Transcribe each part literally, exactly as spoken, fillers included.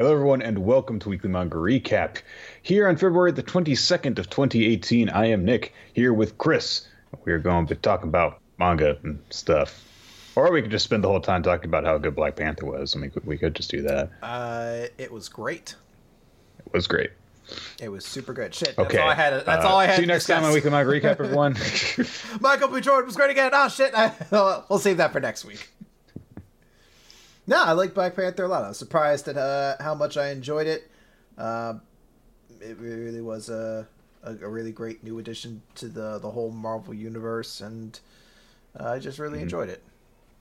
Hello, everyone, and welcome to Weekly Manga Recap. Here on February the twenty-second of twenty eighteen, I am Nick, here with Chris. We are going to be talking about manga and stuff. Or we could just spend the whole time talking about how good Black Panther was. I mean, we could just do that. Uh, it was great. It was great. It was super good. Shit, that's okay. all I had. That's uh, all I had. See you next time on Weekly Manga Recap, everyone. Michael B. Jordan was great again. Oh, shit. We'll save that for next week. No, I like Black Panther a lot. I was surprised at uh, how much I enjoyed it. Uh, it really was a, a, a really great new addition to the, the whole Marvel universe, and uh, I just really mm-hmm. enjoyed it.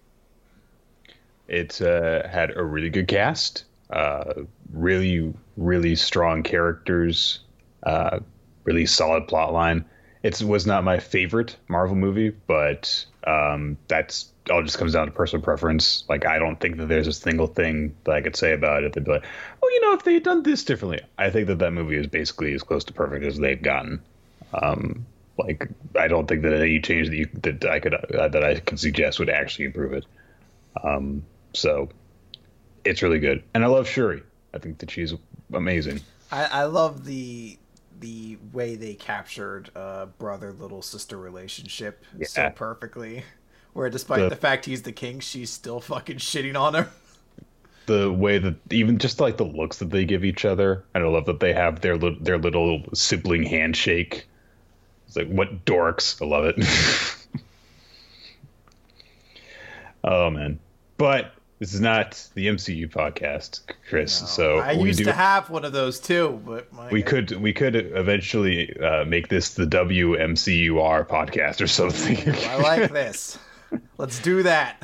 It uh, had a really good cast, uh, really, really strong characters, uh, really solid plot line. It was not my favorite Marvel movie, but um, that's all just comes down to personal preference. Like, I don't think that there's a single thing that I could say about it. They'd be like, oh, you know, if they had done this differently. I think that that movie is basically as close to perfect as they've gotten. Um, like, I don't think that any change that you that I could uh, that I could suggest would actually improve it. Um, so it's really good, and I love Shuri. I think that she's amazing. I, I love the the way they captured uh, brother little sister relationship yeah. so perfectly. Where despite the, the fact he's the king, she's still fucking shitting on him. The way that even just like the looks that they give each other, and I love that they have their little their little sibling handshake. It's like, what dorks! I love it. Oh man, but this is not the M C U podcast, Chris. No, so I we used do, to have one of those too, but my we God. could we could eventually uh, make this the W M C U R podcast or something. Ooh, I like this. Let's do that.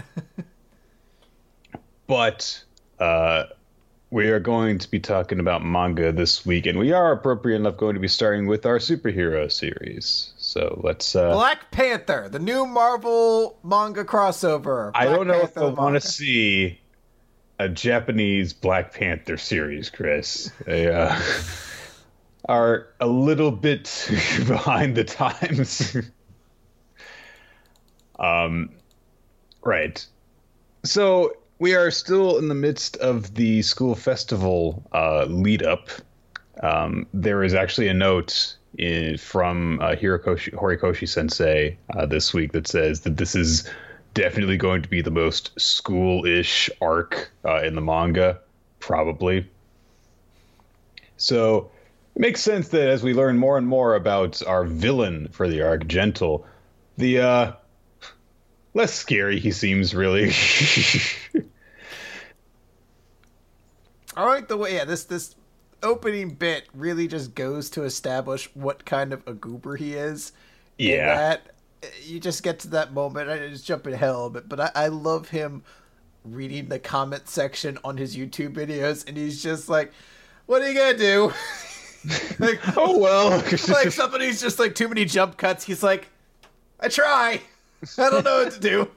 But uh, we are going to be talking about manga this week, and we are appropriate enough going to be starting with our superhero series. So let's uh, Black Panther, the new Marvel manga crossover. Black I don't know Panther if I want to see a Japanese Black Panther series, Chris. They uh, are a little bit behind the times. um, right. So we are still in the midst of the school festival uh, lead up. Um, there is actually a note in, from uh, Hirokoshi, Horikoshi Sensei uh, this week that says that this is definitely going to be the most school-ish arc uh, in the manga, probably. So it makes sense that as we learn more and more about our villain for the arc, Gentle, the uh, less scary he seems, really. I like the way, yeah, this this opening bit really just goes to establish what kind of a goober he is. Yeah. That you just get to that moment. I just jump in hell, but but I, I love him reading the comment section on his YouTube videos, and he's just like, "What are you gonna do?" Like, oh well. Like somebody's just like too many jump cuts. He's like, "I try. I don't know what to do."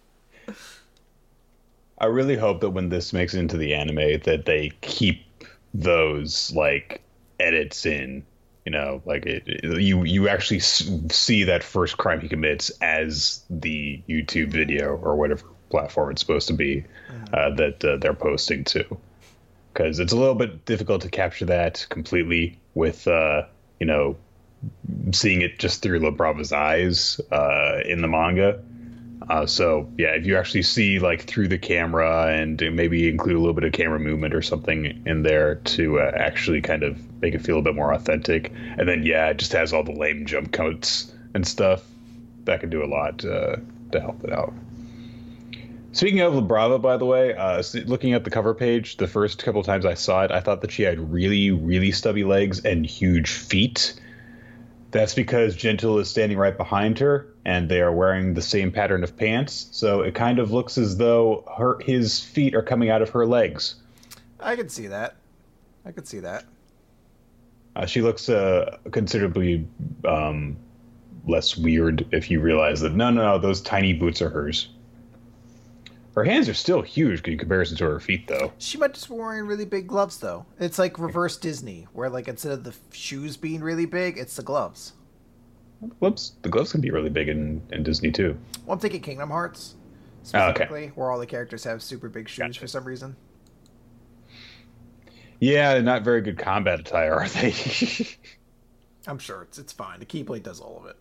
I really hope that when this makes it into the anime that they keep those like edits in, you know, like it, it, you you actually see that first crime he commits as the YouTube video or whatever platform it's supposed to be uh, that uh, they're posting to, because it's a little bit difficult to capture that completely with uh, you know, seeing it just through LaBrava's eyes uh, in the manga. Uh, so, yeah, if you actually see, like, through the camera and maybe include a little bit of camera movement or something in there to uh, actually kind of make it feel a bit more authentic. And then, yeah, it just has all the lame jump cuts and stuff. That can do a lot uh, to help it out. Speaking of LaBrava, by the way, uh, looking at the cover page, the first couple times I saw it, I thought that she had really, really stubby legs and huge feet. That's because Gentle is standing right behind her, and they are wearing the same pattern of pants. So it kind of looks as though her his feet are coming out of her legs. I could see that. I could see that. Uh, she looks uh, considerably um, less weird if you realize that, no, no, no, those tiny boots are hers. Her hands are still huge in comparison to her feet, though. She might just be wearing really big gloves, though. It's like reverse Disney, where like instead of the shoes being really big, it's the gloves. Gloves, the gloves can be really big in, in Disney too. Well, I'm thinking Kingdom Hearts specifically, oh, okay. Where all the characters have super big shoes gotcha. For some reason. Yeah, not very good combat attire, are they? I'm sure it's it's fine. The Keyblade does all of it.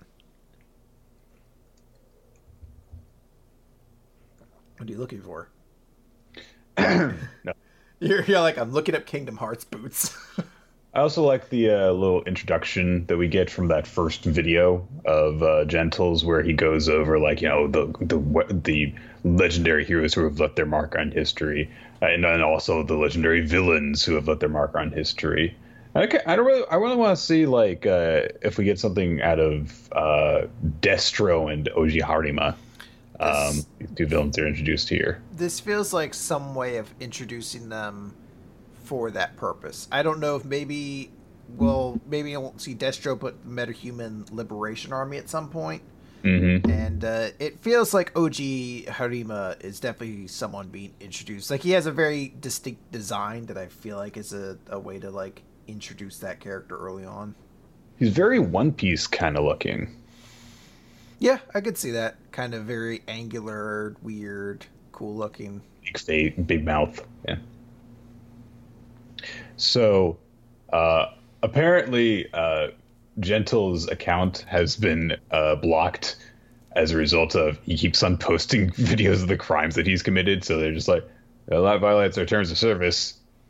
What are you looking for? No. You're, you're like, I'm looking up Kingdom Hearts boots. I also like the uh, little introduction that we get from that first video of uh, Gentles, where he goes over like you know the the the legendary heroes who have left their mark on history, uh, and then also the legendary villains who have left their mark on history. Okay, I don't really, I really want to see like uh, if we get something out of uh, Destro and Oji Harima. Um, This- two villains are introduced here. This feels like some way of introducing them for that purpose. I don't know if maybe, well, maybe I won't see Destro, but the Metahuman Liberation Army at some point. Mm-hmm. And uh, it feels like Oji Harima is definitely someone being introduced. Like, he has a very distinct design that I feel like is a, a way to, like, introduce that character early on. He's very One Piece kind of looking. Yeah, I could see that. Kind of very angular, weird, cool looking. Big face, big mouth. Yeah. So, uh, apparently, uh, Gentle's account has been uh, blocked as a result of he keeps on posting videos of the crimes that he's committed. So they're just like, well, that violates our terms of service.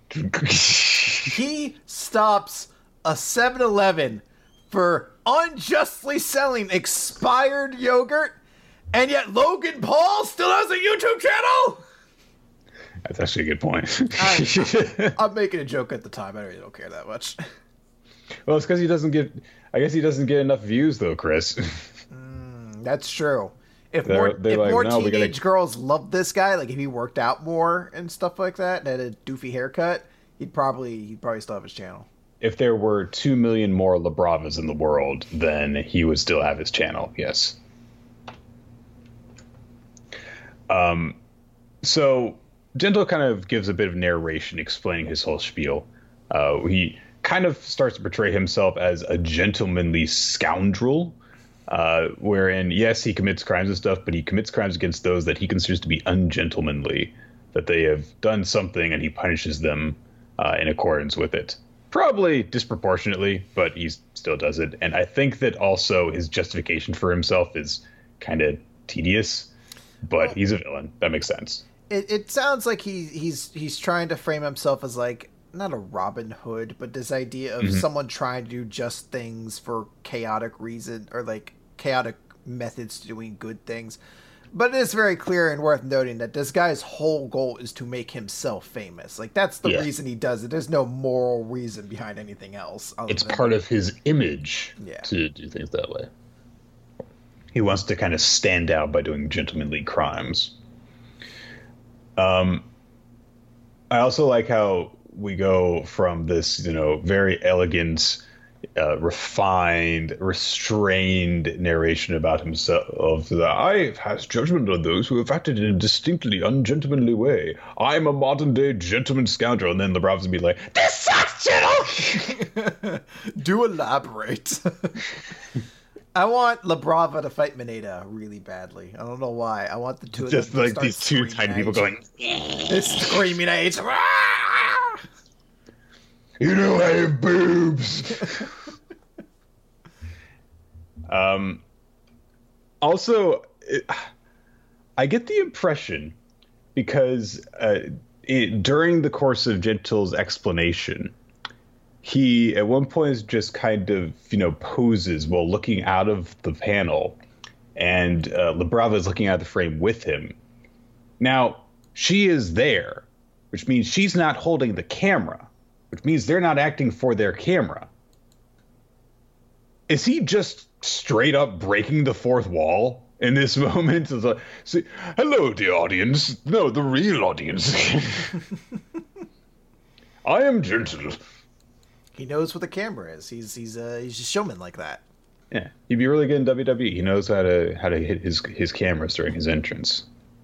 He stops a seven eleven for unjustly selling expired yogurt, and yet Logan Paul still has a YouTube channel? That's actually a good point. I, I'm making a joke at the time. I really don't care that much. Well, it's because he doesn't get. I guess he doesn't get enough views, though, Chris. That's true. If They're- more, they're if like, more "No, we teenage gotta-" girls loved this guy, like if he worked out more and stuff like that, and had a doofy haircut, he'd probably he'd probably still have his channel. If there were two million more Labravas in the world, then he would still have his channel. Yes. Um, so Gentle kind of gives a bit of narration explaining his whole spiel. Uh, he kind of starts to portray himself as a gentlemanly scoundrel, uh, wherein, yes, he commits crimes and stuff, but he commits crimes against those that he considers to be ungentlemanly, that they have done something and he punishes them uh, in accordance with it. Probably disproportionately, but he still does it. And I think that also his justification for himself is kind of tedious, but he's a villain. That makes sense. It it sounds like he he's he's trying to frame himself as like not a Robin Hood, but this idea of Mhm. someone trying to do just things for chaotic reason or like chaotic methods to doing good things. But it is very clear and worth noting that this guy's whole goal is to make himself famous. Like that's the Yeah. reason he does it. There's no moral reason behind anything else. other It's than- part of his image Yeah. to do things that way. He wants to kind of stand out by doing gentlemanly crimes. Um, I also like how we go from this, you know, very elegant, uh, refined, restrained narration about himself that I pass judgment on those who have acted in a distinctly ungentlemanly way. I'm a modern day gentleman scoundrel. And then the Bravos would be like, this sucks, Gentle! Do elaborate. I want La Brava to fight Mineta really badly. I don't know why. I want the two of Just them to like start these two screaming tiny at people each- going, They're screaming at each other. "Ah!" you know I have boobs. um, also, it, I get the impression because uh, it, during the course of Gentle's explanation, he at one point is just kind of, you know, poses while looking out of the panel, and uh, Labrava is looking at the frame with him. Now, she is there, which means she's not holding the camera, which means they're not acting for their camera. Is he just straight up breaking the fourth wall in this moment? It's like, see, hello, dear audience. No, the real audience. I am Gentle. He knows what the camera is. He's he's uh, he's a showman like that. Yeah, he'd be really good in W W E. He knows how to how to hit his his cameras during his entrance.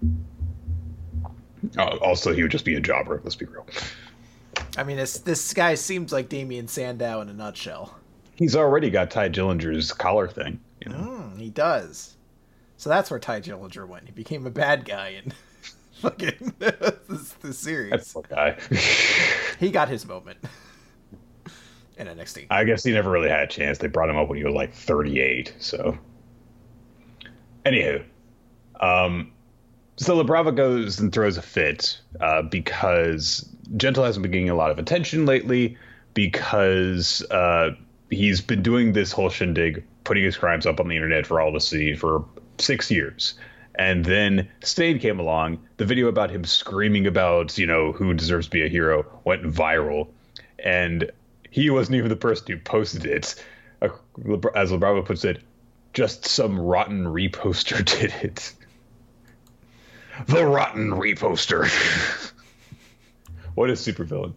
Uh, also, he would just be a jobber. Let's be real. I mean, this this guy seems like Damien Sandow in a nutshell. He's already got Ty Dillinger's collar thing. You know? Mm, he does. So that's where Ty Dillinger went. He became a bad guy in fucking this, this series. That's the guy. he got his moment in N X T. I guess he never really had a chance. They brought him up when he was like thirty-eight. So, anywho, um, so La Brava goes and throws a fit uh, because Gentle hasn't been getting a lot of attention lately because uh, he's been doing this whole shindig, putting his crimes up on the internet for all to see for six years. And then Stade came along. The video about him screaming about, you know, who deserves to be a hero went viral. And he wasn't even the person who posted it. As La Brava puts it, just some rotten reposter did it. The rotten reposter. What a supervillain.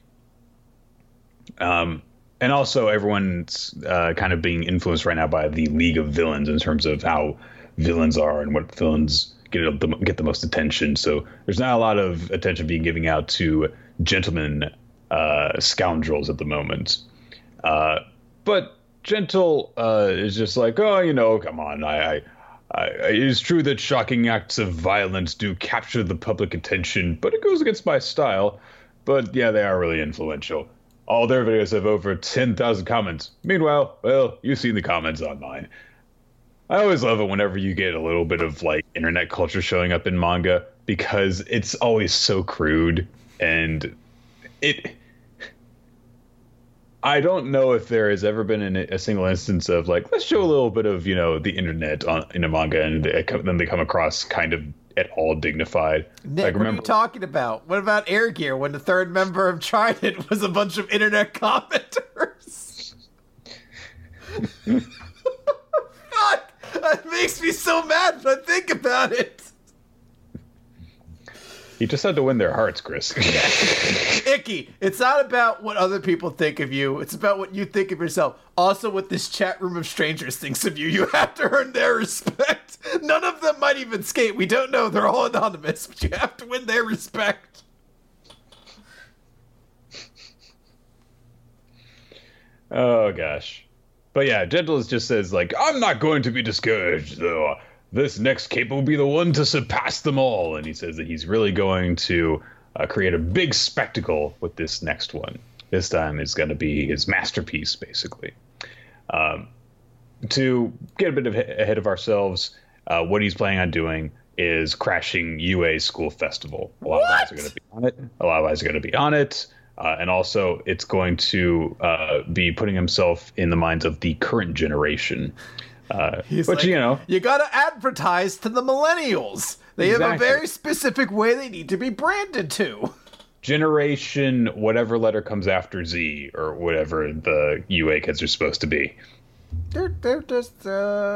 Um, and also everyone's uh, kind of being influenced right now by the League of Villains in terms of how villains are and what villains get the, get the most attention. So there's not a lot of attention being given out to gentlemen uh, scoundrels at the moment. Uh, but Gentle uh, is just like, oh, you know, come on. I, I, I, it is true that shocking acts of violence do capture the public attention, but it goes against my style. But yeah, they are really influential. All their videos have over ten thousand comments. Meanwhile, well, you've seen the comments on mine. I always love it whenever you get a little bit of like internet culture showing up in manga because it's always so crude and it. I don't know if there has ever been a single instance of like, let's show a little bit of, you know, the internet on, in a manga and they, then they come across kind of at all dignified. Nick, like, what remember, are you talking about? What about Air Gear when the third member of Trident was a bunch of internet commenters? Fuck! That makes me so mad when I think about it. You just had to win their hearts, Chris. Icky, it's not about what other people think of you. It's about what you think of yourself. Also, what this chat room of strangers thinks of you. You have to earn their respect. None of them might even skate. We don't know. They're all anonymous, but you have to win their respect. Oh, gosh. But yeah, Gentle just says, like, I'm not going to be discouraged, though. This next cape will be the one to surpass them all. And he says that he's really going to uh, create a big spectacle with this next one. This time it's going to be his masterpiece, basically. Um, to get a bit of ahead of ourselves, uh, what he's planning on doing is crashing U A School Festival. A lot What? of eyes are going to be on it. A lot of eyes are going to be on it. Uh, and also, it's going to uh, be putting himself in the minds of the current generation. Uh, He's which, like, you know, you gotta advertise to the millennials. They have a Exactly. very specific way they need to be branded to. generation, whatever letter comes after Z or whatever the U A kids are supposed to be. They're they're just uh.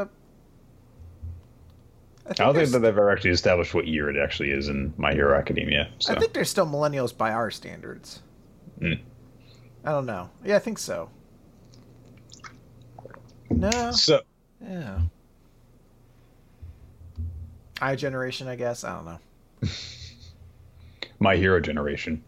I, think I don't they're think that they've ever actually established what year it actually is in My Hero Academia. So. I think they're still millennials by our standards. Mm. I don't know. Yeah, I think so. No. So, Yeah. I generation, I guess. I don't know. My Hero generation.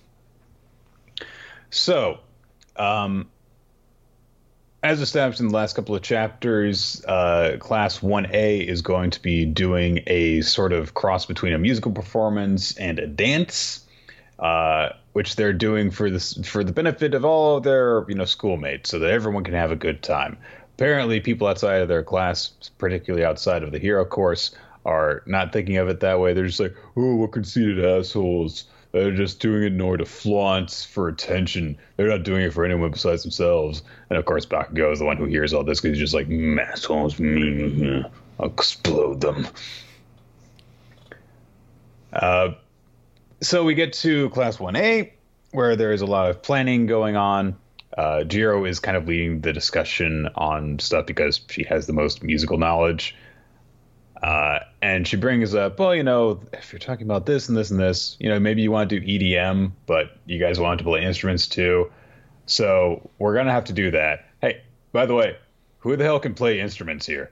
So, um, as established in the last couple of chapters, uh, Class one A is going to be doing a sort of cross between a musical performance and a dance, uh, which they're doing for this for the benefit of all of their, you know, schoolmates, so that everyone can have a good time. Apparently, people outside of their class, particularly outside of the hero course, are not thinking of it that way. They're just like, oh, what conceited assholes. They're just doing it in order to flaunt for attention. They're not doing it for anyone besides themselves. And of course, Bakugo is the one who hears all this because he's just like, mm, assholes, mm, I'll explode them. Uh, so we get to Class one A, where there is a lot of planning going on. Uh, Jiro is kind of leading the discussion on stuff because she has the most musical knowledge. Uh, and she brings up, well, you know, if you're talking about this and this and this, you know, maybe you want to do E D M, but you guys want to play instruments too. So we're going to have to do that. Hey, by the way, who the hell can play instruments here?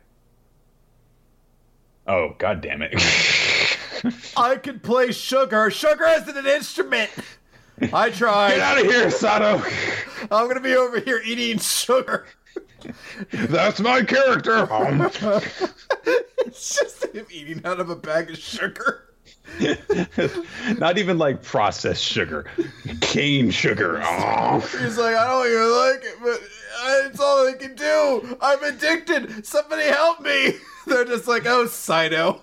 Oh, God damn it. I could play sugar. Sugar isn't an instrument. I tried. Get out of here, Sato. I'm gonna be over here eating sugar. That's my character. It's just him eating out of a bag of sugar. Not even like processed sugar, cane sugar. Oh. He's like, I don't even like it, but it's all I can do. I'm addicted. Somebody help me. They're just like, oh, Saito.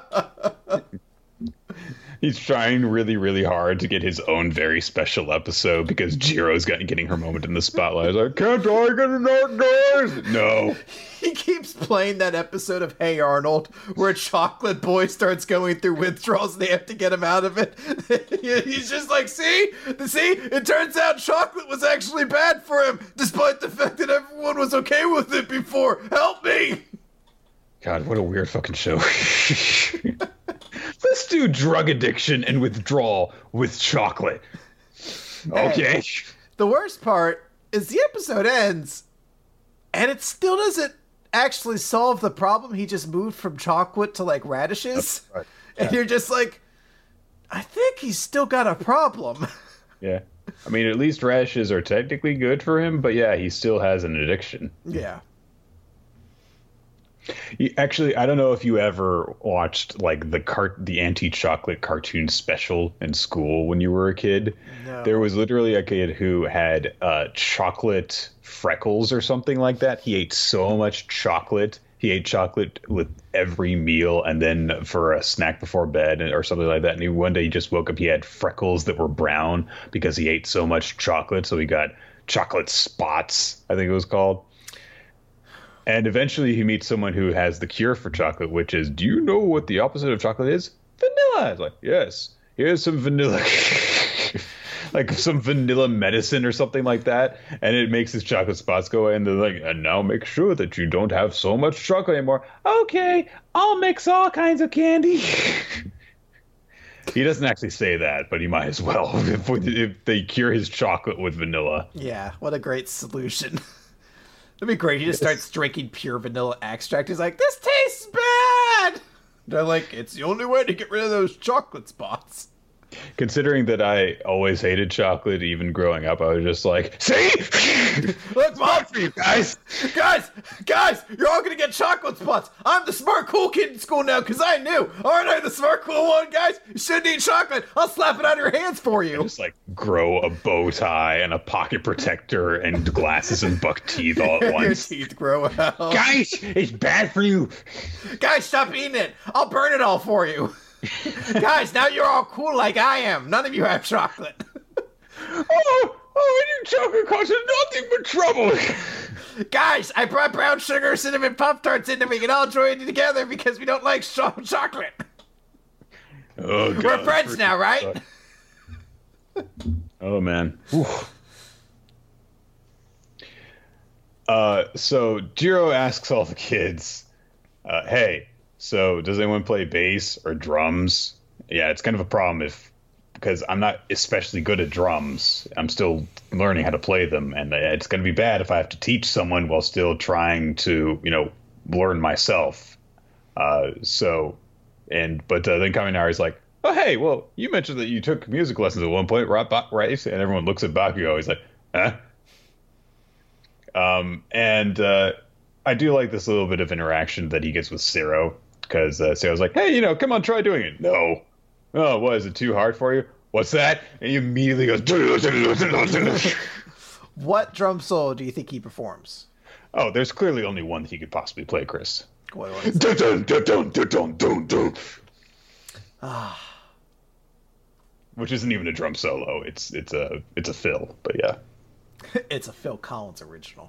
He's trying really, really hard to get his own very special episode because Jiro's got, getting her moment in the spotlight. He's like, can't I get an outdoors? No. He keeps playing that episode of Hey Arnold where Chocolate Boy starts going through withdrawals and they have to get him out of it. He's just like, see? See? It turns out chocolate was actually bad for him, despite the fact that everyone was okay with it before. Help me! God, what a weird fucking show. Let's do drug addiction and withdrawal with chocolate. Okay. Hey, the worst part is the episode ends and it still doesn't actually solve the problem. He just moved from chocolate to like radishes. Right. And yeah. You're just like, I think he's still got a problem. Yeah. I mean, at least radishes are technically good for him, but yeah, he still has an addiction. Yeah. Actually, I don't know if you ever watched like the cart the anti-chocolate cartoon special in school when you were a kid. No. There was literally a kid who had uh, chocolate freckles or something like that. He ate so much chocolate. He ate chocolate with every meal and then for a snack before bed or something like that. And he, one day he just woke up, he had freckles that were brown because he ate so much chocolate. So he got chocolate spots, I think it was called. And eventually he meets someone who has the cure for chocolate, which is, do you know what the opposite of chocolate is? Vanilla. It's like, yes, here's some vanilla. Like some vanilla medicine or something like that. And it makes his chocolate spots go away. And they're like, and now make sure that you don't have so much chocolate anymore. Okay, I'll mix all kinds of candy. He doesn't actually say that, but he might as well if, if they cure his chocolate with vanilla. Yeah, what a great solution. That'd be great. He just starts drinking pure vanilla extract. He's like, this tastes bad. They're like, it's the only way to get rid of those chocolate spots. Considering that I always hated chocolate, even growing up, I was just like, see? Look, Mom, for you guys. Guys, guys, you're all going to get chocolate spots. I'm the smart, cool kid in school now because I knew. Aren't I the smart, cool one, guys? You shouldn't eat chocolate. I'll slap it out of your hands for you. I just like grow a bow tie and a pocket protector and glasses and buck teeth all at once. Your teeth grow out. Guys, it's bad for you. Guys, stop eating it. I'll burn it all for you. Guys, now you're all cool like I am. None of you have chocolate. oh, oh, eating chocolate causes nothing but trouble. Guys, I brought brown sugar cinnamon Pop-Tarts in and we can all join together because we don't like cho- chocolate. Oh, God, we're friends now, right? Oh, man. Whew. Uh, so Jiro asks all the kids, uh, hey, so does anyone play bass or drums? Yeah, it's kind of a problem if because I'm not especially good at drums. I'm still learning how to play them, and it's going to be bad if I have to teach someone while still trying to, you know, learn myself. Uh, so, and but uh, then Kaminari's like, oh, hey, well, you mentioned that you took music lessons at one point, right? right? And everyone looks at Bakugo. He's like, huh? Um, and uh, I do like this little bit of interaction that he gets with Sero. Because uh, Sarah's like, hey, you know, come on, try doing it. No. Oh, what, is it too hard for you? What's that? And he immediately goes... What drum solo do you think he performs? Oh, there's clearly only one that he could possibly play, Chris. What is it? Which isn't even a drum solo. It's it's a it's a fill, but yeah. It's a Phil Collins original.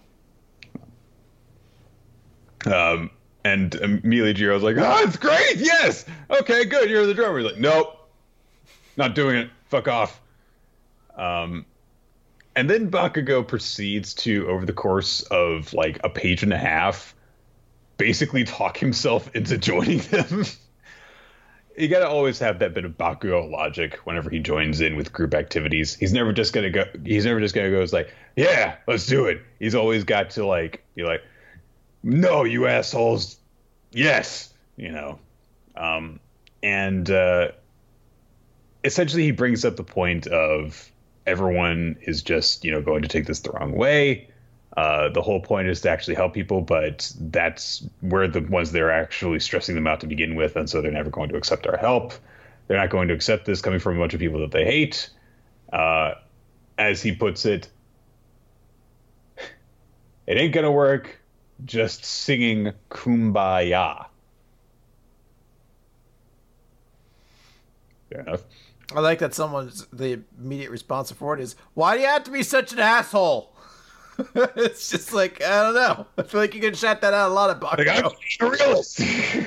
Um... And immediately Jiro's like, oh, it's great, yes! Okay, good, you're the drummer. He's like, nope, not doing it, fuck off. Um, and then Bakugo proceeds to, over the course of like a page and a half, basically talk himself into joining them. You gotta always have that bit of Bakugo logic whenever he joins in with group activities. He's never just gonna go, he's never just gonna go, it's like, yeah, let's do it. He's always got to like, be like, no, you assholes. Yes. You know, um, and uh, essentially he brings up the point of everyone is just, you know, going to take this the wrong way. Uh, the whole point is to actually help people, but that's we're the ones that are actually stressing them out to begin with. And so they're never going to accept our help. They're not going to accept this coming from a bunch of people that they hate. Uh, as he puts it, it ain't gonna work just singing Kumbaya. Fair enough. I like that someone's, the immediate response for it is, why do you have to be such an asshole? It's just like, I don't know. I feel like you can shout that out a lot of Bakugo. Like, I'm a realist.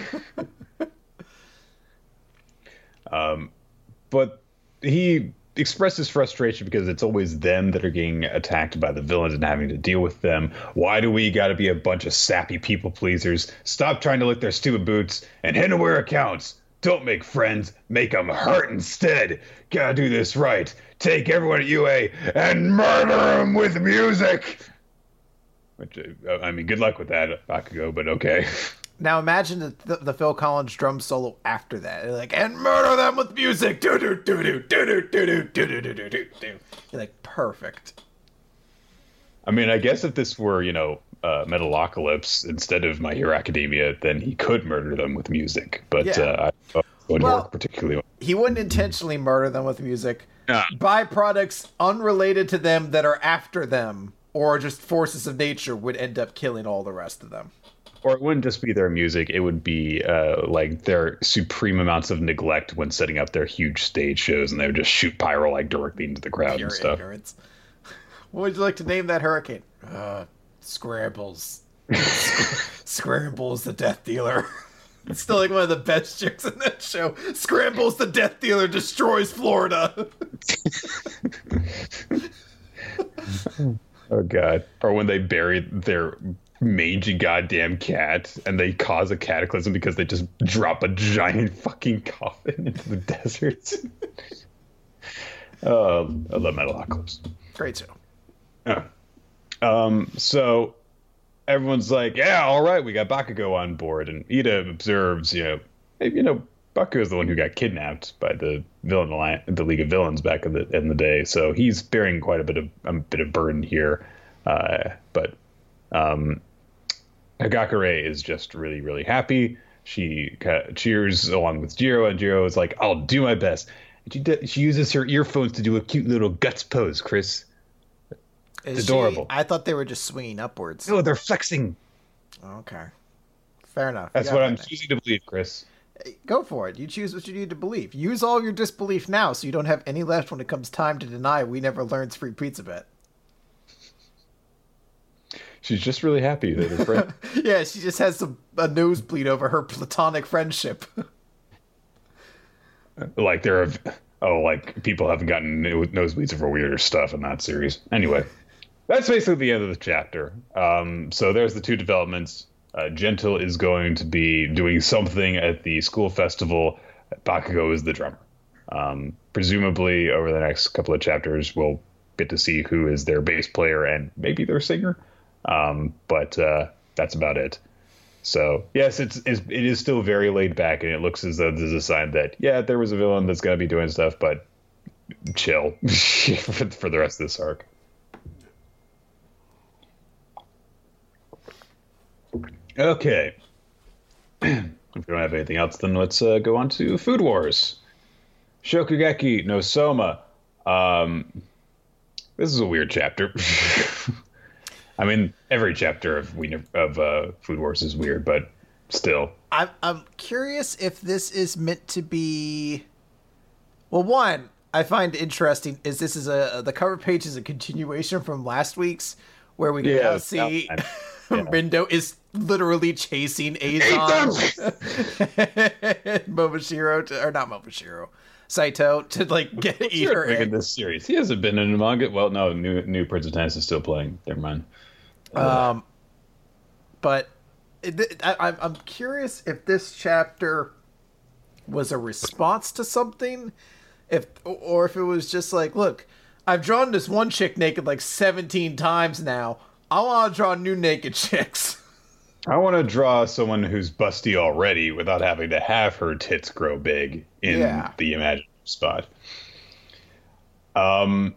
um, but he expresses frustration because it's always them that are getting attacked by the villains and having to deal with them. Why do we got to be a bunch of sappy people pleasers? Stop trying to lick their stupid boots and hand them where it counts. Don't make friends, make them hurt instead. Gotta do this right. Take everyone at U A and murder them with music. Which, uh, I mean, good luck with that, Bakugo, but okay. Now imagine the, the, the Phil Collins drum solo after that. They're like, and murder them with music. Do do do do do do do do do do do do do. You're like, perfect. I mean, I guess if this were, you know, uh, Metalocalypse instead of My Hero Academia, then he could murder them with music. But yeah. uh, I thought it wouldn't well, work particularly well. He wouldn't intentionally murder them with music. Nah. Byproducts unrelated to them that are after them, or just forces of nature, would end up killing all the rest of them. Or it wouldn't just be their music. It would be uh, like their supreme amounts of neglect when setting up their huge stage shows, and they would just shoot pyro like directly into the crowd Pure and stuff. Ignorance. What would you like to name that hurricane? Uh, Scrambles. Scrambles the Death Dealer. It's still like one of the best jokes in that show. Scrambles the Death Dealer destroys Florida. Oh, God. Or when they bury their mangy goddamn cat and they cause a cataclysm because they just drop a giant fucking coffin into the desert. uh, I love Metalocalypse. Great show. Yeah. Um, so everyone's like, yeah, all right, we got Bakugo on board. And Ida observes, you know, hey, you know, Bakugo is the one who got kidnapped by the villain alliance, the League of Villains back in the in the day. So he's bearing quite a bit of a bit of burden here. Uh, but um, Hagakure is just really, really happy. She uh, cheers along with Jiro, and Jiro is like, I'll do my best. And she, d- she uses her earphones to do a cute little guts pose, Chris. It's Is adorable. She, I thought they were just swinging upwards. No, they're flexing. Okay. Fair enough. That's what I'm choosing to believe, Chris. Go for it. You choose what you need to believe. Use all your disbelief now so you don't have any left when it comes time to deny we never learned free pizza bet. She's just really happy that her friend... Yeah, she just has some, a nosebleed over her platonic friendship. Like there are... Oh, like people haven't gotten nosebleeds over weirder stuff in that series. Anyway, that's basically the end of the chapter. Um, so there's the two developments. Uh, Gentle is going to be doing something at the school festival. Bakugo is the drummer. Um, presumably, over the next couple of chapters, we'll get to see who is their bass player and maybe their singer. Um, but uh, that's about it. So, yes, it's, it's it is still very laid back, and it looks as though there's a sign that, yeah, there was a villain that's going to be doing stuff, but chill for, for the rest of this arc. Okay. If we don't have anything else, then let's uh, go on to Food Wars. Shokugeki no Soma. Um, this is a weird chapter. I mean, every chapter of we of uh, Food Wars is weird, but still. I'm I'm curious if this is meant to be. Well, one I find interesting is this is a the cover page is a continuation from last week's, where we can Yeah, now see yeah. Rindo is literally chasing Azon, Momoshiro to, or not Momoshiro, Saito to like get What's eat your her take egg. in this series? He hasn't been in a manga. Well, no, new new Prince of Tennis is still playing. Never mind. Um, but it, I, I'm I'm curious if this chapter was a response to something, if or if it was just like, look, I've drawn this one chick naked like seventeen times now. I want to draw new naked chicks. I want to draw someone who's busty already without having to have her tits grow big in Yeah. the imaginative spot. Um.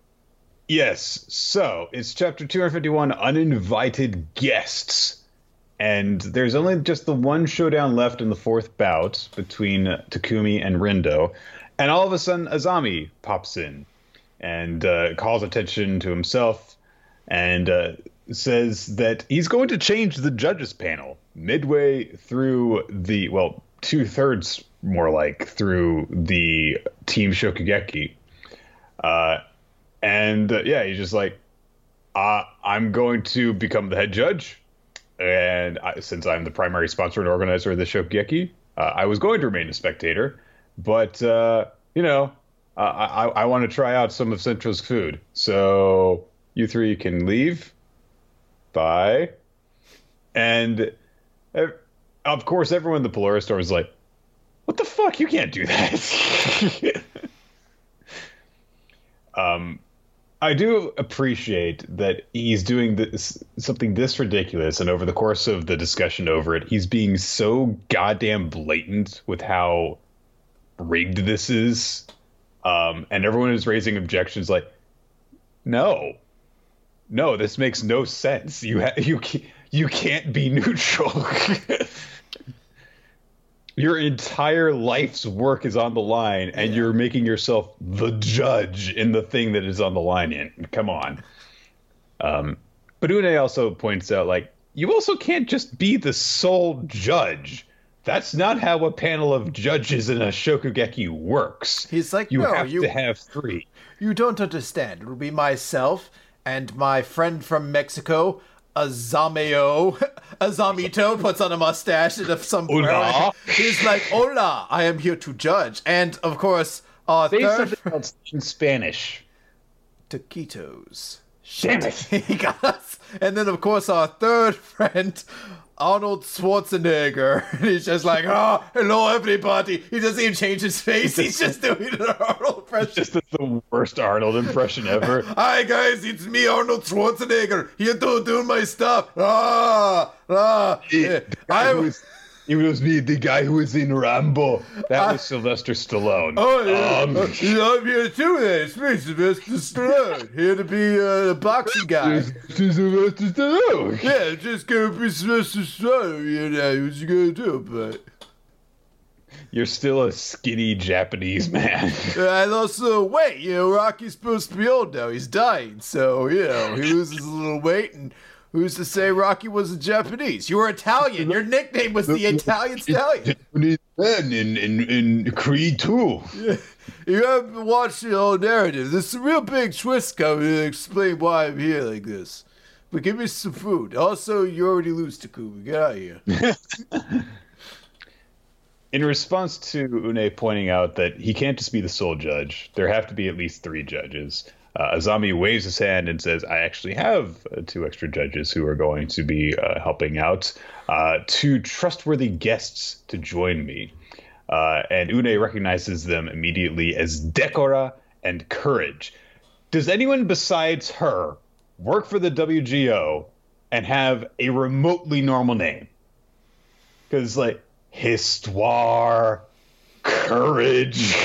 Yes, so it's chapter two hundred fifty-one, Uninvited Guests. and there's only just the one showdown left in the fourth bout between Takumi and Rindo. And all of a sudden, Azami pops in and uh, calls attention to himself and uh, says that he's going to change the judges panel midway through the, well, two-thirds more like, through the Team Shokugeki. Uh, and, uh, yeah, he's just like, uh, I'm going to become the head judge. And I, since I'm the primary sponsor and organizer of the Shokugeki, uh, I was going to remain a spectator. But, uh, you know, uh, I, I want to try out some of Central's food. So you three can leave. Bye. And, uh, of course, everyone in the Polaris store is like, what the fuck? You can't do that. um, I do appreciate that he's doing this, something this ridiculous, and over the course of the discussion over it, he's being so goddamn blatant with how rigged this is, um, and everyone is raising objections like, no, no, this makes no sense. You ha- you can't, you can't be neutral. Your entire life's work is on the line, and yeah. You're making yourself the judge in the thing that is on the line. In come on. Um, but Une also points out, like, you also can't just be the sole judge. That's not how a panel of judges in a Shokugeki works. He's like, you no, have you to have three. You don't understand. It will be myself and my friend from Mexico, Azameo. Azamito puts on a mustache and a sombrero. Hola. He's like, hola, I am here to judge. And, of course, our Say third... something else in Spanish. Taquitos. Damn it. He got us. And then, of course, our third friend, Arnold Schwarzenegger. And he's just like, oh, hello, everybody. He doesn't even change his face. He's just doing an Arnold impression. It's just the worst Arnold impression ever. Hi, guys. It's me, Arnold Schwarzenegger. Here to do my stuff. Ah, ah. He, I was, it was me, the guy who was in Rambo. That I, was Sylvester Stallone. Oh, yeah. Um, uh, yeah, I'm here too, then. It's me, Sylvester Stallone. Here to be uh, a boxing guy. Sylvester Stallone. Yeah, just gonna be Sylvester Stallone, you know. What you gonna do, but... You're still a skinny Japanese man. And also, wait, you know, Rocky's supposed to be old now. He's dying, so, you know, he loses a little weight, and who's to say Rocky wasn't Japanese? You were Italian. Your nickname was the Italian Stallion. Japanese man in, in, in Creed two. Yeah. You haven't watched the whole narrative. There's a real big twist coming to explain why I'm here like this. But give me some food. Also, you already lose, Takumi. Get out of here. In response to Une pointing out that he can't just be the sole judge, there have to be at least three judges. Uh, Azami waves his hand and says, I actually have uh, two extra judges who are going to be uh, helping out, uh, two trustworthy guests to join me. Uh, and Une recognizes them immediately as Decora and Courage. Does anyone besides her work for the W G O and have a remotely normal name? Because, like, Histoire, Courage.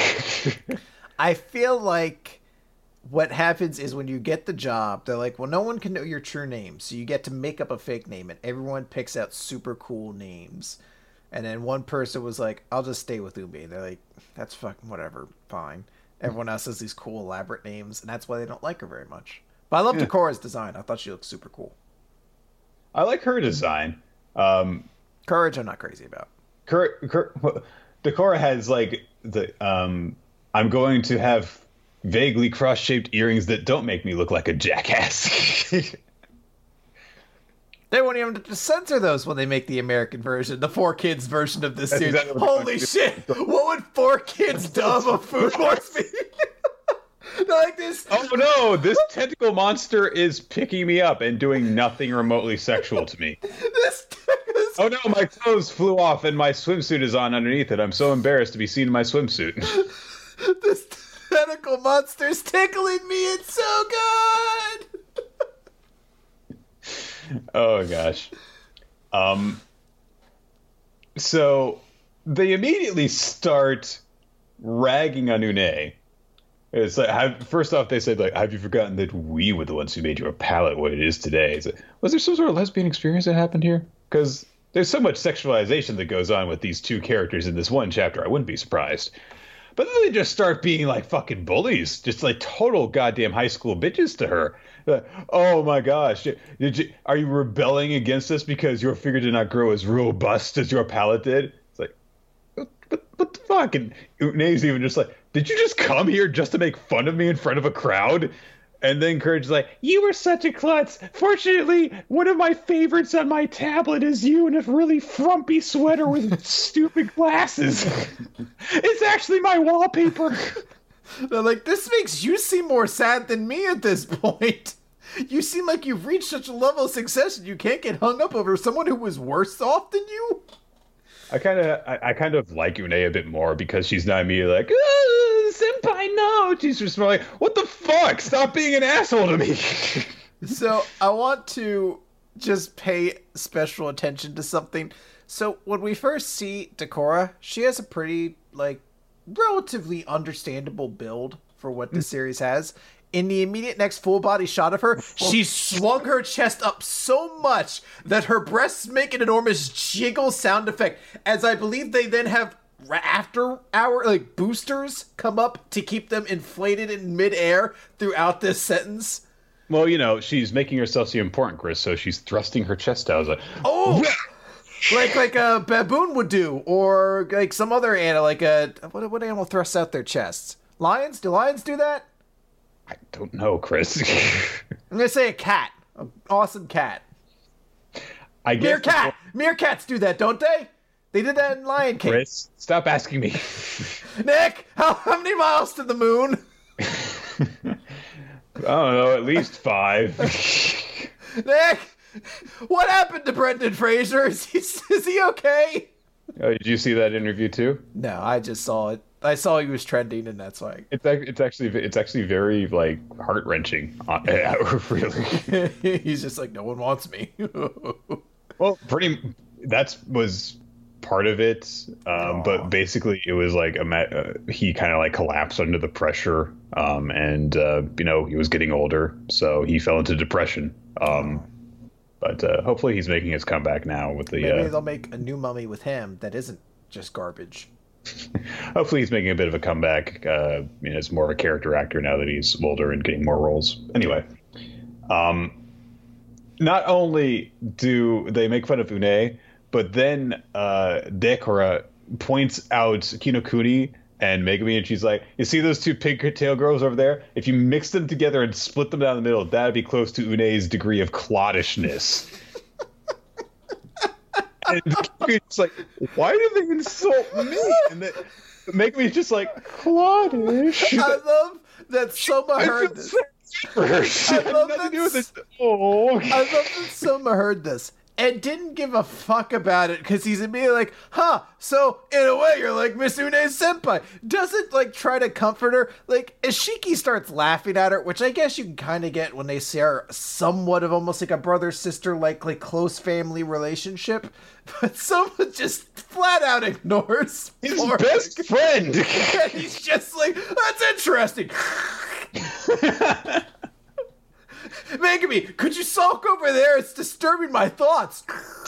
I feel like what happens is when you get the job, they're like, well, no one can know your true name, so you get to make up a fake name, and everyone picks out super cool names. And then one person was like, I'll just stay with Umi. They're like, that's fucking whatever, fine. Everyone else has these cool, elaborate names, and that's why they don't like her very much. But I love yeah. Decora's design. I thought she looked super cool. I like her design. Um, Courage, I'm not crazy about. Cur- Cur- Decora has, like, the um, I'm going to have vaguely cross-shaped earrings that don't make me look like a jackass. They won't even censor those when they make the American version, the four kids version of this series. Exactly Holy shit! What would four kids dub a Food Wars be? Like this. Oh no! This tentacle monster is picking me up and doing nothing remotely sexual to me. This. Oh no! My clothes flew off and my swimsuit is on underneath it. I'm so embarrassed to be seen in my swimsuit. This tentacle monster's tickling me. It's so good. Oh gosh. Um. So they immediately start ragging on Une. It's like, have, first off, they said, like, have you forgotten that we were the ones who made your palette what it is today? It's like, was there some sort of lesbian experience that happened here? because there's so much sexualization that goes on with these two characters in this one chapter. I wouldn't be surprised. But then they just start being like fucking bullies, just like total goddamn high school bitches to her. Like, oh my gosh, did you, are you rebelling against us because your figure did not grow as robust as your palate did? It's like, what, what, what the fuck? And Une's even just like, did you just come here just to make fun of me in front of a crowd? And then Courage's like, you were such a klutz. Fortunately, one of my favorites on my tablet is you in a really frumpy sweater with stupid glasses. It's actually my wallpaper. They're like, this makes you seem more sad than me at this point. You seem like you've reached such a level of success and you can't get hung up over someone who was worse off than you. I kind of, I, I kind of like Une a bit more because she's not immediately like, oh, senpai, no. She's just more like, what the fuck? Stop being an asshole to me. So I want to just pay special attention to something. So when we first see Dekora, she has a pretty, like, relatively understandable build for what the series has. In the immediate next full body shot of her, she swung her chest up so much that her breasts make an enormous jiggle sound effect, as I believe they then have after hour like boosters come up to keep them inflated in midair throughout this sentence. Well, you know, she's making herself seem important, Chris, so she's thrusting her chest out. I was like, oh, like like a baboon would do, or like some other animal, like a what what animal thrusts out their chests? Lions? Do lions do that? I don't know, Chris. I'm gonna say a cat, an awesome cat. I guess meerkat. Meerkats do that, don't they? They did that in Lion King. Chris, stop asking me. Nick, how, how many miles to the moon? I don't know, at least five. Nick, what happened to Brendan Fraser? Is he is he okay? Oh, did you see that interview too? No, I just saw it. I saw he was trending, and that's why. It's it's actually it's actually very like heart wrenching. Really, he's just like, no one wants me. Well, pretty. That was part of it, um, but basically it was like a uh, he kind of like collapsed under the pressure, um, and uh, you know he was getting older, so he fell into depression. Um, but uh, hopefully he's making his comeback now with the. Maybe uh, they'll make a new Mummy with him that isn't just garbage. Hopefully he's making a bit of a comeback. Uh, you know, it's more of a character actor now that he's older and getting more roles. Anyway, um, not only do they make fun of Une, but then uh, Dekora points out Kinokuni and Megumi, and she's like, you see those two pigtail girls over there? If you mix them together and split them down the middle, that'd be close to Une's degree of clottishness. And it's like, why do they insult me? And they make me just like, cloddish. I love that Soma heard this. I love that. Oh. I love that Soma heard this and didn't give a fuck about it because he's immediately like, huh, so in a way you're like Miss Une's senpai. Doesn't like try to comfort her. Like Ishiki starts laughing at her, which I guess you can kind of get when they share somewhat of almost like a brother-sister like like close family relationship. But Soma just flat out ignores his best friend. And he's just like, that's interesting. Megumi, could you sulk over there? It's disturbing my thoughts.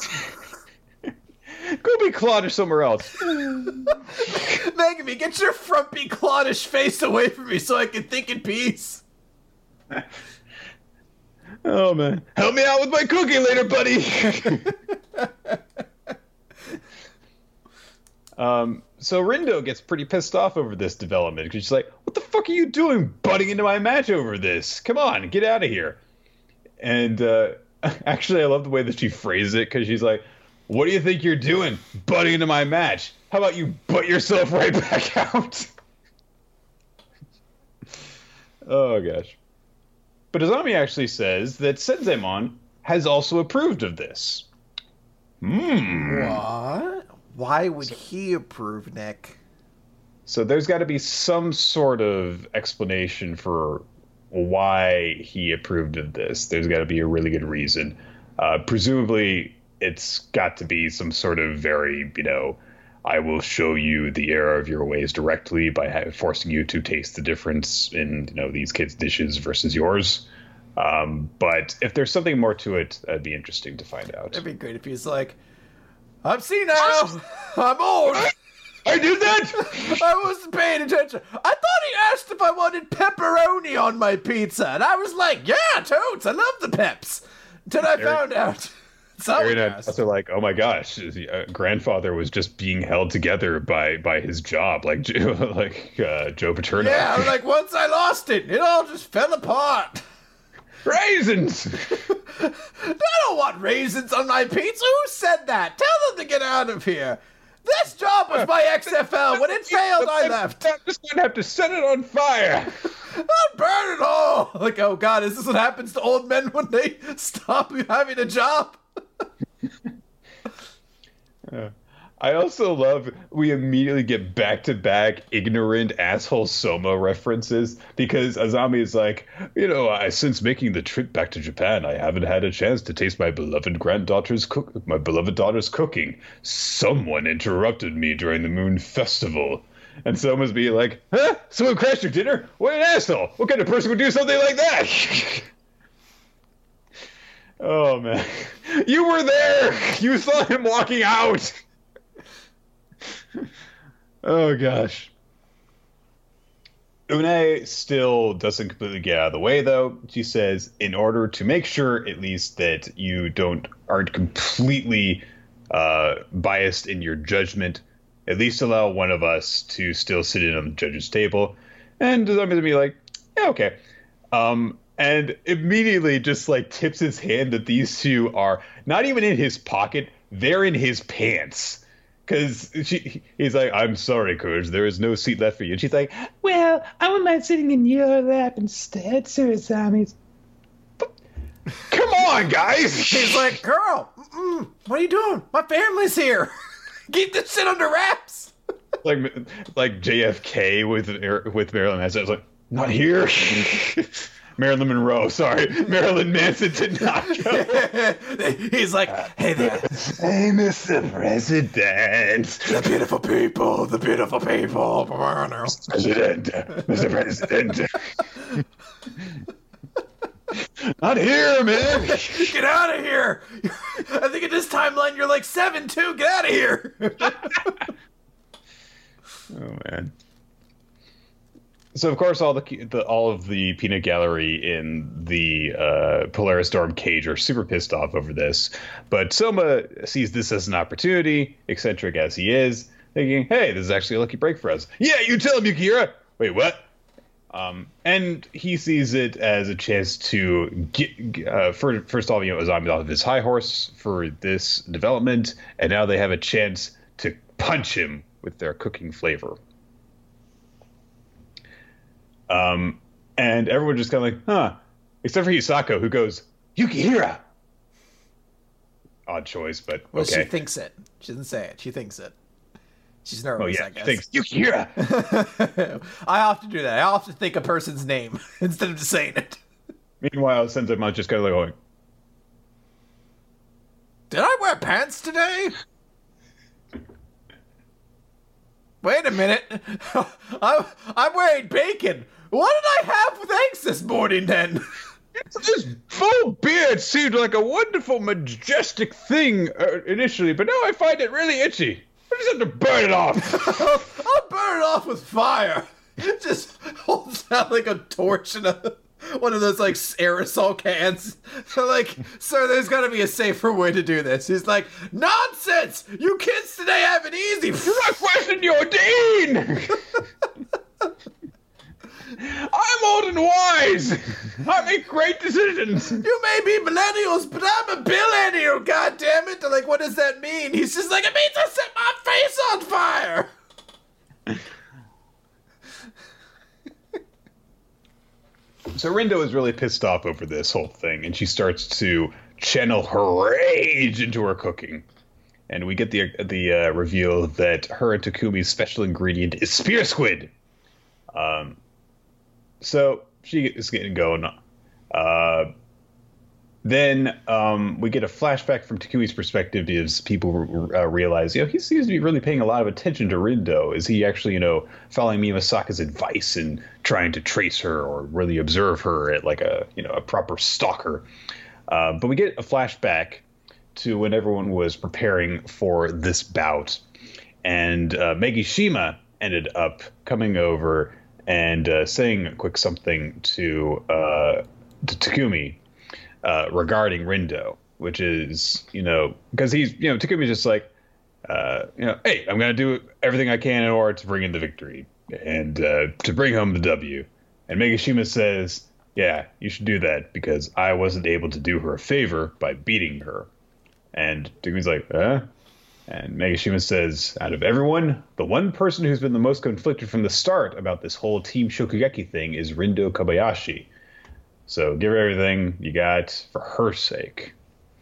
Go be cloddish somewhere else. Megumi, get your frumpy cloddish face away from me so I can think in peace. Oh, man. Help me out with my cookie later, buddy. um, so Rindo gets pretty pissed off over this development because she's like, what the fuck are you doing butting into my match over this? Come on, get out of here. And uh, actually, I love the way that she phrases it because she's like, what do you think you're doing butting into my match? How about you butt yourself right back out? Oh, gosh. But Azami actually says that Senzemon has also approved of this. Hmm. What? Why would so, he approve, Nick? So there's got to be some sort of explanation for why he approved of this. There's got to be a really good reason. Uh, presumably, it's got to be some sort of very, you know, I will show you the error of your ways directly by ha- forcing you to taste the difference in, you know, these kids' dishes versus yours. Um, but if there's something more to it, that'd be interesting to find out. It'd be great if he's like, I'm senile. I'm old. I did that! I wasn't paying attention. I thought he asked if I wanted pepperoni on my pizza. And I was like, yeah, totes. I love the peps. Until I found out. Someone also like, oh my gosh, his uh, grandfather was just being held together by, by his job, like, like uh, Joe Paterno. Yeah, I was like, once I lost it, it all just fell apart. Raisins! I don't want raisins on my pizza. Who said that? Tell them to get out of here. This job was my X F L. When it failed, I left. I'm just going to have to set it on fire. I'll burn it all. Like, oh God, is this what happens to old men when they stop having a job? uh. I also love we immediately get back-to-back ignorant asshole Soma references because Azami is like, you know, I since making the trip back to Japan, I haven't had a chance to taste my beloved granddaughter's cook, my beloved daughter's cooking. Someone interrupted me during the Moon Festival. And Soma's being like, huh? Someone crashed your dinner? What an asshole! What kind of person would do something like that? Oh, man. You were there! You saw him walking out! Oh gosh. Une still doesn't completely get out of the way though. She says in order to make sure at least that you don't aren't completely uh, biased in your judgment, at least allow one of us to still sit in on the judge's table. And I'm gonna be like, yeah, okay. Um, and immediately just like tips his hand that these two are not even in his pocket, they're in his pants. Because he's like, I'm sorry, Courage, there is no seat left for you. And she's like, well, I wouldn't mind sitting in your lap instead, Sir Azami. Come on, guys! He's like, girl, mm-mm, what are you doing? My family's here. Keep this shit under wraps. like like J F K with with Marilyn Manson. I was like, not here. Marilyn Monroe, sorry. Marilyn Manson did not go. He's like, hey there. Hey, Mister President. The beautiful people, the beautiful people. President, Mister President. Not here, man. Get out of here. I think in this timeline you're like seven, too. Get out of here. Oh, man. So of course, all the, the all of the peanut gallery in the uh, Polaris Storm cage are super pissed off over this, but Soma sees this as an opportunity, eccentric as he is, thinking, "Hey, this is actually a lucky break for us." Yeah, you tell him, Yukihira. Wait, what? Um, and he sees it as a chance to get uh, first, first of all, you know, Azami off of his high horse for this development, and now they have a chance to punch him with their cooking flavor. Um, and everyone just kind of like, huh, except for Hisako, who goes, Yukihira! Odd choice, but okay. Well, she thinks it. She doesn't say it. She thinks it. She's nervous, oh, yeah, I guess. She thinks, Yukihira! I often do that. I often think a person's name instead of just saying it. Meanwhile, Senzaimon's just kind of like going, did I wear pants today? Wait a minute. I'm, I'm wearing bacon. What did I have with eggs this morning, then? This full beard seemed like a wonderful, majestic thing uh, initially, but now I find it really itchy. I just have to burn it off. I'll burn it off with fire. It just holds out like a torch in a, one of those, like, aerosol cans. So, like, sir, there's got to be a safer way to do this. He's like, nonsense! You kids today have it easy. Do not question your dean! I'm old and wise. I make great decisions. You may be millennials, but I'm a billennial, goddammit. They're like, what does that mean? He's just like, it means I set my face on fire. So Rindo is really pissed off over this whole thing, and she starts to channel her rage into her cooking. And we get the the uh, reveal that her and Takumi's special ingredient is spear squid. Um, so she is getting going. Uh, Then um, we get a flashback from Takumi's perspective as people uh, realize, you know, he seems to be really paying a lot of attention to Rindo. Is he actually, you know, following Mimasaka's advice and trying to trace her or really observe her at like a, you know, a proper stalker? Uh, but we get a flashback to when everyone was preparing for this bout. And uh, Megishima ended up coming over and uh, saying a quick something to, uh, to Takumi. Uh, regarding Rindo, which is, you know, because he's, you know, Takumi's just like, uh, you know, hey, I'm going to do everything I can in order to bring in the victory and uh, to bring home the W. And Megashima says, yeah, you should do that because I wasn't able to do her a favor by beating her. And Takumi's like, huh? And Megashima says, out of everyone, the one person who's been the most conflicted from the start about this whole Team Shokugeki thing is Rindo Kobayashi. So give her everything you got for her sake.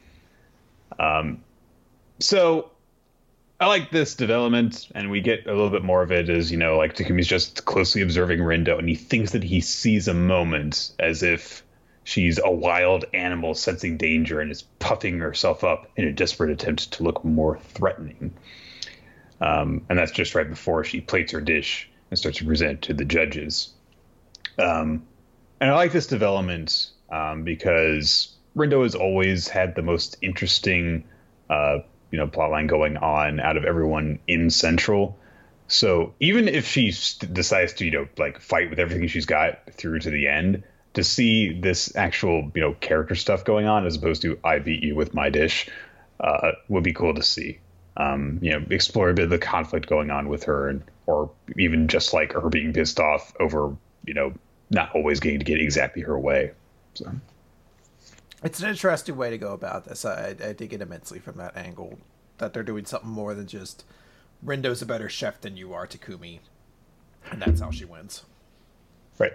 Um, so I like this development, and we get a little bit more of it as, you know, like Takumi's just closely observing Rindo, and he thinks that he sees a moment as if she's a wild animal sensing danger and is puffing herself up in a desperate attempt to look more threatening. Um, and that's just right before she plates her dish and starts to present to the judges. Um, And I like this development um, because Rindo has always had the most interesting, uh, you know, plotline going on out of everyone in Central. So even if she st- decides to, you know, like fight with everything she's got through to the end, to see this actual, you know, character stuff going on as opposed to I beat you with my dish uh, would be cool to see. Um, you know, explore a bit of the conflict going on with her, and or even just like her being pissed off over, you know, not always getting to get exactly her way. So it's an interesting way to go about this. I, I dig it immensely from that angle, that they're doing something more than just Rindo's a better chef than you are, Takumi, and that's how she wins. Right.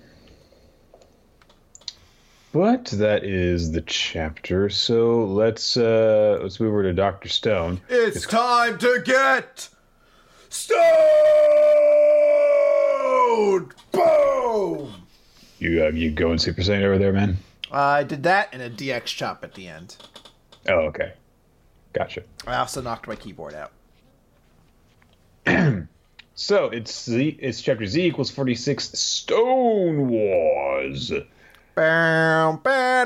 But that is the chapter. So let's uh, let's move over to Doctor Stone. It's, it's time to get stoned. Boom! You uh, you going Super Saiyan over there, man? Uh, I did that and a D X chop at the end. Oh, okay. Gotcha. I also knocked my keyboard out. So it's Z, it's chapter Z equals forty-six, Stone Wars. Oh,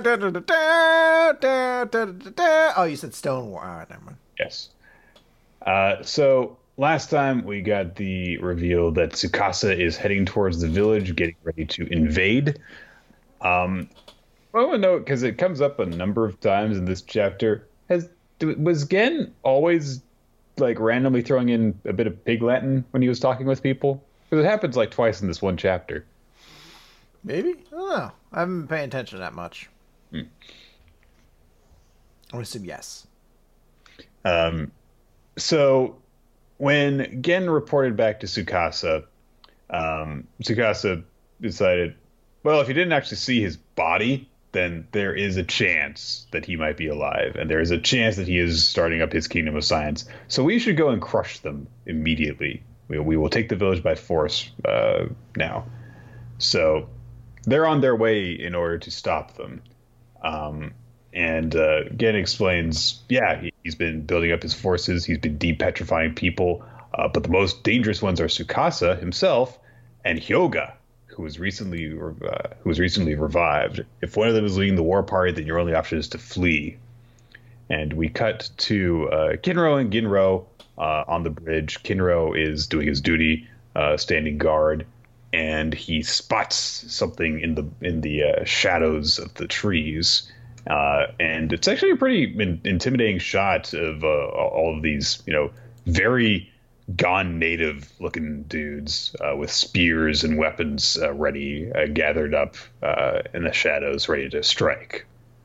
you said Stone War. All right, never mind. Yes. Uh, so last time we got the reveal that Tsukasa is heading towards the village, getting ready to invade. Um, I want to know, because it comes up a number of times in this chapter. Has was Gen always like randomly throwing in a bit of Pig Latin when he was talking with people? Because it happens like twice in this one chapter. Maybe? I don't know. I haven't been paying attention that much. Hmm. I would assume yes. Um, so when Gen reported back to Tsukasa, um, Tsukasa decided, well, if he didn't actually see his body, then there is a chance that he might be alive, and there is a chance that he is starting up his kingdom of science. So we should go and crush them immediately. We, we will take the village by force uh, now. So they're on their way in order to stop them. Um, and uh, Gen explains, yeah, he, he's been building up his forces. He's been depetrifying people. Uh, but the most dangerous ones are Tsukasa himself and Hyoga, who was recently uh, who was recently revived. If one of them is leading the war party, then your only option is to flee. And we cut to uh, Kinro and Ginro uh, on the bridge. Kinro is doing his duty, uh, standing guard, and he spots something in the in the uh, shadows of the trees. Uh, and it's actually a pretty in- intimidating shot of uh, all of these, you know, very gone native looking dudes uh, with spears and weapons uh, ready, uh, gathered up uh, in the shadows, ready to strike.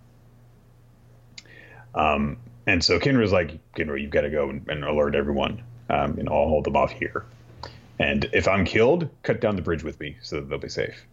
Um, and so Kinra's like, Kinra, you've got to go and, and alert everyone, um, and I'll hold them off here. And if I'm killed, cut down the bridge with me so that they'll be safe.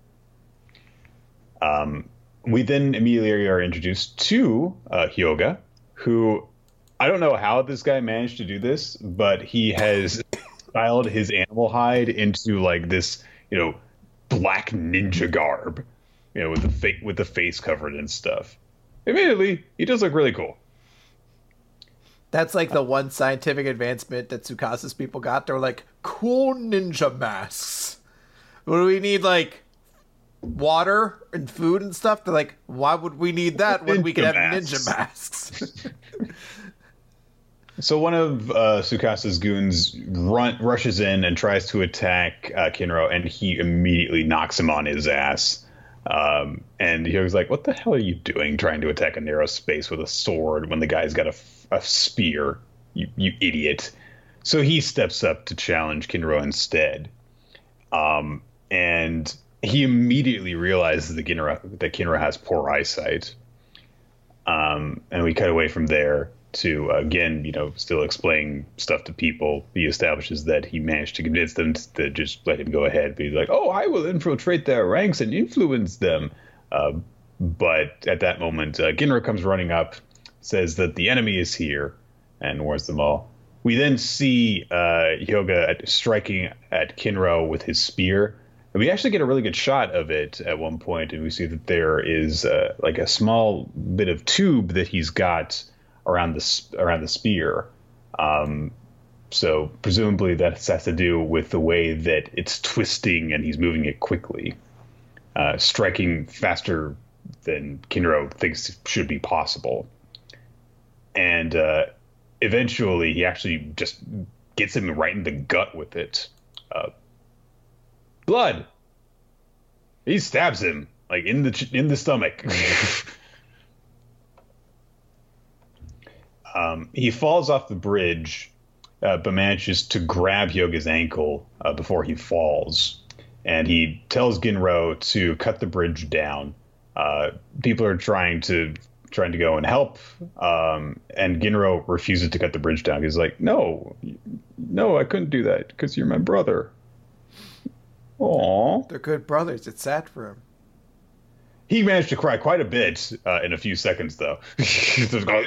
Um, we then immediately are introduced to uh, Hyoga, who I don't know how this guy managed to do this, but he has styled his animal hide into like this, you know, black ninja garb, you know, with the fa- with the face covered and stuff. admittedly, he does look really cool. That's like the one scientific advancement that Tsukasa's people got. They're like, cool ninja masks. What do we need, like, water and food and stuff? They're like, why would we need that when we can have ninja masks? So one of uh, Tsukasa's goons run, rushes in and tries to attack uh, Kinro, and he immediately knocks him on his ass. Um, and he was like, what the hell are you doing trying to attack a narrow space with a sword when the guy's got a, a spear? You, you idiot. So he steps up to challenge Kinro instead. Um, and he immediately realizes that Kinro, that Kinro has poor eyesight. Um, and we cut away from there to, uh, again, you know, still explaining stuff to people. He establishes that he managed to convince them to just let him go ahead. But he's like, oh, I will infiltrate their ranks and influence them. Uh, but at that moment, uh, Ginra comes running up, says that the enemy is here, and warns them all. We then see uh, Hyoga striking at Kinro with his spear. And we actually get a really good shot of it at one point, and we see that there is uh, like a small bit of tube that he's got around the around the spear. Um, so presumably that has to do with the way that it's twisting and he's moving it quickly, uh, striking faster than Kinro thinks should be possible. And uh, eventually he actually just gets him right in the gut with it. Uh, blood. He stabs him like in the in the stomach. Um, he falls off the bridge, uh, but manages to grab Hyoga's ankle uh, before he falls. And he tells Ginro to cut the bridge down. Uh, people are trying to trying to go and help, um, and Ginro refuses to cut the bridge down. He's like, no, no, I couldn't do that because you're my brother. Aww. They're good brothers. It's sad for him. He managed to cry quite a bit uh, in a few seconds, though. He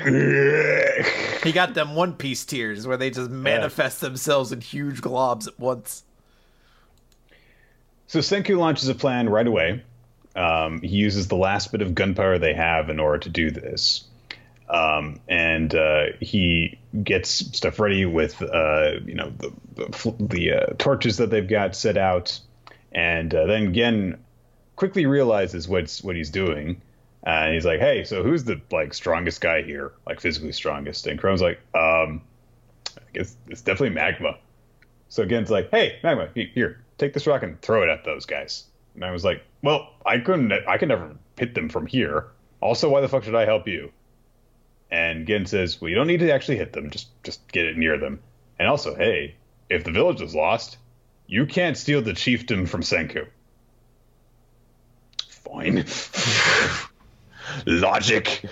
got them One Piece tears where they just manifest yeah. themselves in huge globs at once. So Senku launches a plan right away. Um, he uses the last bit of gunpowder they have in order to do this. Um, and uh, he gets stuff ready with, uh, you know, the, the, the uh, torches that they've got set out. And uh, then Gen quickly realizes what's what he's doing, uh, and he's like, "Hey, so who's the like strongest guy here, like physically strongest?" And Chrome's like, "Um, I guess it's definitely Magma." So again, it's like, "Hey, Magma, here, take this rock and throw it at those guys." And I was like, "Well, I couldn't, I can never hit them from here. Also, why the fuck should I help you?" And Gen says, "Well, you don't need to actually hit them, just just get it near them. And also, hey, if the village is lost, you can't steal the chiefdom from Senku." Fine. Logic.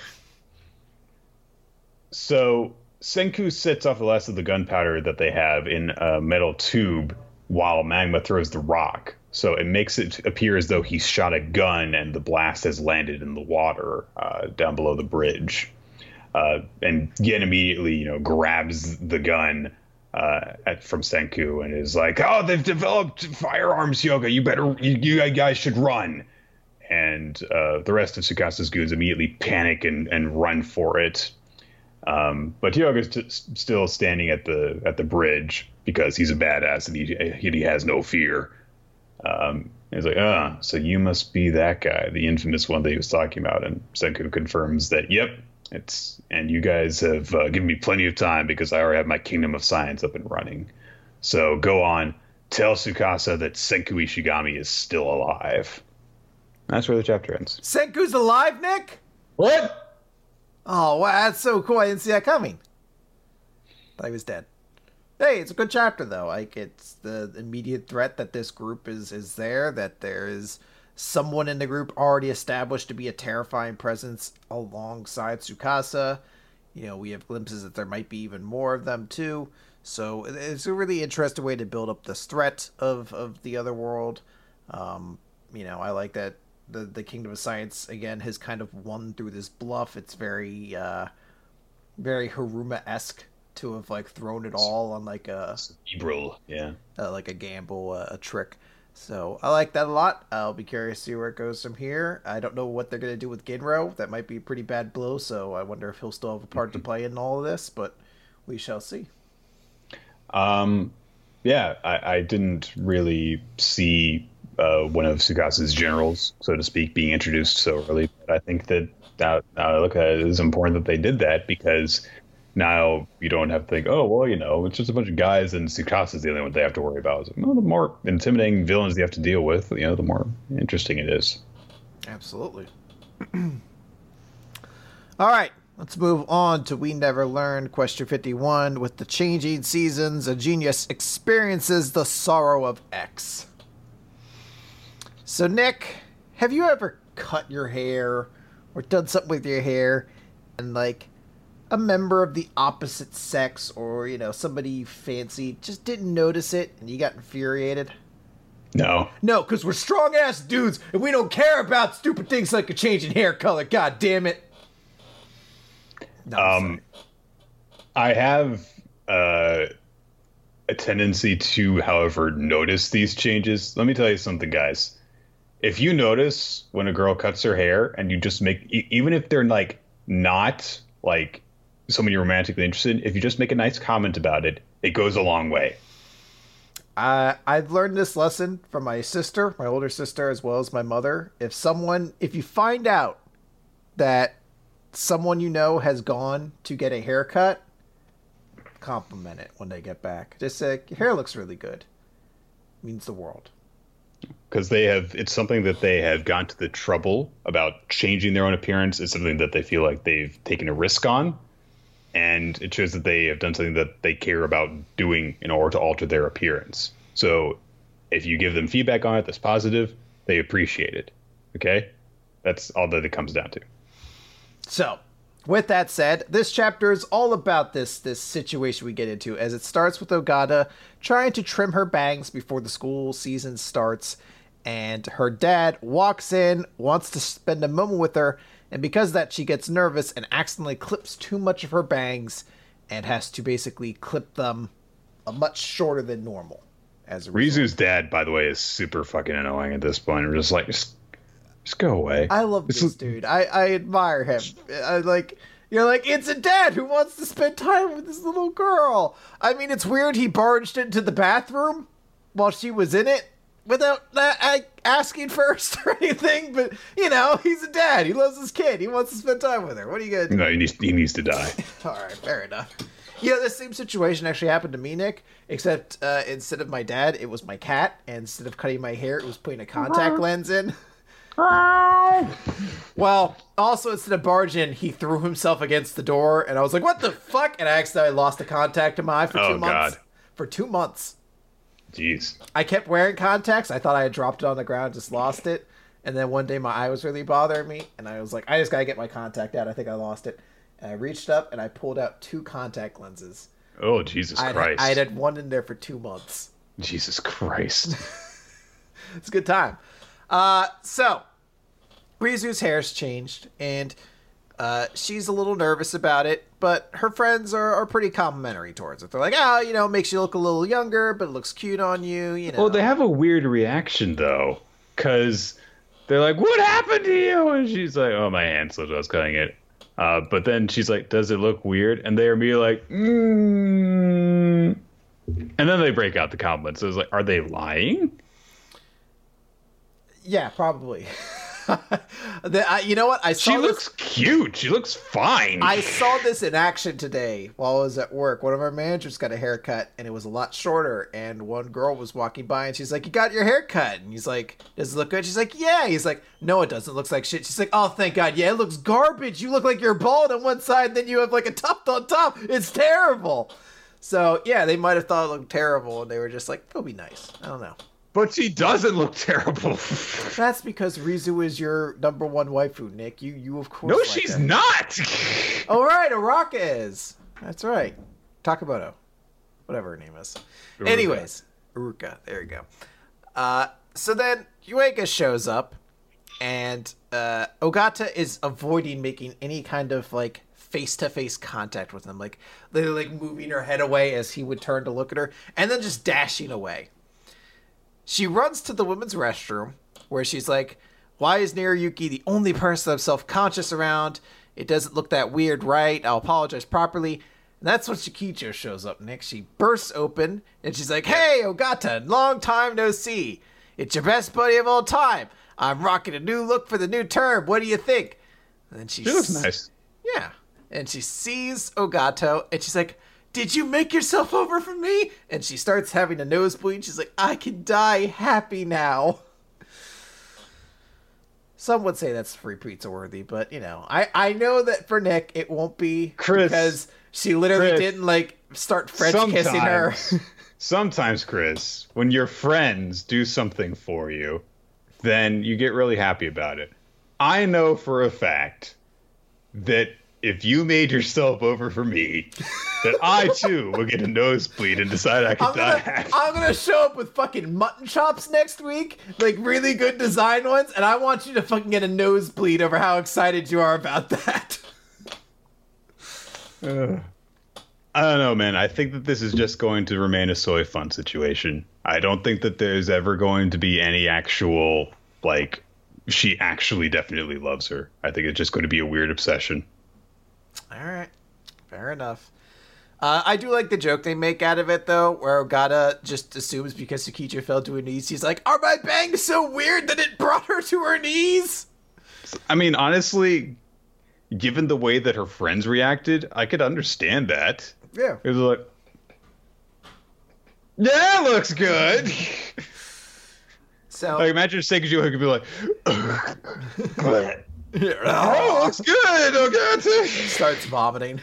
So Senku sets off the last of the gunpowder that they have in a metal tube while Magma throws the rock. So it makes it appear as though he shot a gun and the blast has landed in the water uh, down below the bridge. Uh, and Gen immediately, you know, grabs the gun uh, at, from Senku and is like, "Oh, they've developed firearms, Hyoga. You better, you, you guys should run." And uh, the rest of Tsukasa's goons immediately panic and, and run for it. Um, but Hyoga's t- still standing at the at the bridge because he's a badass and he he has no fear. Um, he's like, "Ah, so you must be that guy, the infamous one that he was talking about." And Senku confirms that, "Yep, it's and you guys have uh, given me plenty of time because I already have my Kingdom of Science up and running. So go on, tell Tsukasa that Senku Ishigami is still alive." That's where the chapter ends. Senku's alive, Nick? What? Oh, wow, that's so cool. I didn't see that coming. Thought he was dead. Hey, it's a good chapter, though. Like, it's the immediate threat that this group is, is there, that there is someone in the group already established to be a terrifying presence alongside Tsukasa. You know, we have glimpses that there might be even more of them, too. So it's a really interesting way to build up this threat of, of the other world. Um, you know, I like that the, the Kingdom of Science, again, has kind of won through this bluff. It's very, uh, very Haruma-esque to have, like, thrown it all on, like, a... Cerebral, yeah. Uh, like a gamble, uh, a trick. So I like that a lot. I'll be curious to see where it goes from here. I don't know what they're going to do with Ginro. That might be a pretty bad blow, so I wonder if he'll still have a part to play in all of this, but we shall see. Um, yeah, I, I didn't really see uh, one of Tsukasa's generals, so to speak, being introduced so early. But I think that now, now I look at it, it's important that they did that because now you don't have to think, oh, well, you know, it's just a bunch of guys and Tsukasa's the only one they have to worry about. So, well, the more intimidating villains you have to deal with, you know, the more interesting it is. Absolutely. All right, let's move on to We Never Learned, question fifty-one. With the changing seasons, a genius experiences the sorrow of X. So, Nick, have you ever cut your hair or done something with your hair and, like, a member of the opposite sex or, you know, somebody you fancied just didn't notice it and you got infuriated? No. No, because we're strong-ass dudes and we don't care about stupid things like a change in hair color. God damn it. No, um, I have uh, a tendency to, however, notice these changes. Let me tell you something, guys. If you notice when a girl cuts her hair and you just make, e- even if they're like not like someone you're romantically interested in, if you just make a nice comment about it, it goes a long way. Uh, I've learned this lesson from my sister, my older sister, as well as my mother. If someone, if you find out that someone you know has gone to get a haircut, compliment it when they get back. Just say, your hair looks really good. It means the world. Because they have, it's something that they have gone to the trouble about changing their own appearance. It's something that they feel like they've taken a risk on. And it shows that they have done something that they care about doing in order to alter their appearance. So if you give them feedback on it that's positive, they appreciate it. Okay? That's all that it comes down to. So, with that said, this chapter is all about this this situation we get into, as it starts with Ogata trying to trim her bangs before the school season starts, and her dad walks in, wants to spend a moment with her, and because of that she gets nervous and accidentally clips too much of her bangs and has to basically clip them a much shorter than normal. As a result. Rizu's dad, by the way, is super fucking annoying at this point. We're just like, just, just go away. I love this, this dude. I, I admire him. I like... You're like, it's a dad who wants to spend time with this little girl. I mean, it's weird he barged into the bathroom while she was in it without uh, asking first or anything. But, you know, he's a dad. He loves his kid. He wants to spend time with her. What are you going to do? No, he needs, he needs to die. All right, fair enough. Yeah, the same situation actually happened to me, Nick, except uh, instead of my dad, it was my cat. And instead of cutting my hair, it was putting a contact lens in. Well, also instead of barging, he threw himself against the door, and I was like, "What the fuck?" And I accidentally lost the contact in my eye for two Oh, months. God. For two months, Jeez. I kept wearing contacts. I thought I had dropped it on the ground, just lost it, and then one day my eye was really bothering me, and I was like, "I just gotta get my contact out. I think I lost it." And I reached up and I pulled out two contact lenses. Oh, Jesus I Christ. I had one in there for two months. Jesus Christ. It's a good time. Uh, so, Rizu's hair's changed, and uh, she's a little nervous about it, but her friends are, are pretty complimentary towards it. They're like, oh, you know, it makes you look a little younger, but it looks cute on you, you know. Well, they have a weird reaction, though, because they're like, what happened to you? And she's like, oh, my hand slipped. I was cutting it. Uh, but then she's like, does it look weird? And they're me like, mm. And then they break out the compliments. So it's like, are they lying? Yeah, probably. the, I, you know what? I saw She this, looks cute. She looks fine. I saw this in action today while I was at work. One of our managers got a haircut, and it was a lot shorter. And one girl was walking by, and she's like, "You got your hair cut?" And he's like, "Does it look good?" She's like, "Yeah." He's like, "No, it doesn't. It looks like shit." She's like, "Oh, thank God. Yeah, it looks garbage. You look like you're bald on one side, and then you have like a tuft on top. It's terrible." So yeah, they might have thought it looked terrible, and they were just like, "It'll be nice." I don't know. But she doesn't look terrible. That's because Rizu is your number one waifu, Nick. You, you of course. No, like she's her. not. Oh, right, Araka is. That's right. Takamoto. Whatever her name is. Uruka. Anyways, Uruka. There you go. Uh, so then Yueka shows up, and uh, Ogata is avoiding making any kind of, like, face-to-face contact with him. Like, literally like, moving her head away as he would turn to look at her, and then just dashing away. she runs to the women's restroom where she's like, why is Naruyuki the only person I'm self-conscious around? It doesn't look that weird, right? I'll apologize properly. And that's when Shikicho shows up next. She bursts open, and she's like, hey, Ogata, long time no see. It's your best buddy of all time. I'm rocking a new look for the new term. What do you think? And then she, she looks s- nice. Yeah. And she sees Ogato, and she's like, did you make yourself over for me? And she starts having a nosebleed. She's like, I can die happy now. Some would say that's free pizza worthy, but, you know, I, I know that for Nick, it won't be Chris, because she literally Chris, didn't, like, start French kissing her. Sometimes, Chris, when your friends do something for you, then you get really happy about it. I know for a fact that if you made yourself over for me, that I too will get a nosebleed and decide I could I'm die. Gonna, I'm gonna show up with fucking mutton chops next week, like really good design ones, and I want you to fucking get a nosebleed over how excited you are about that. uh, I don't know, man. I think that this is just going to remain a soy fun situation. I don't think that there's ever going to be any actual, like, she actually definitely loves her. I think it's just going to be a weird obsession. All right, fair enough. Uh, I do like the joke they make out of it, though, where Ogata just assumes because Shikicho fell to her knees, he's like, are my bangs so weird that it brought her to her knees? I mean, honestly, given the way that her friends reacted, I could understand that. Yeah. It was like, yeah, looks good. So, like, imagine Seikiju could be like, oh, looks good, Ogata. Starts vomiting.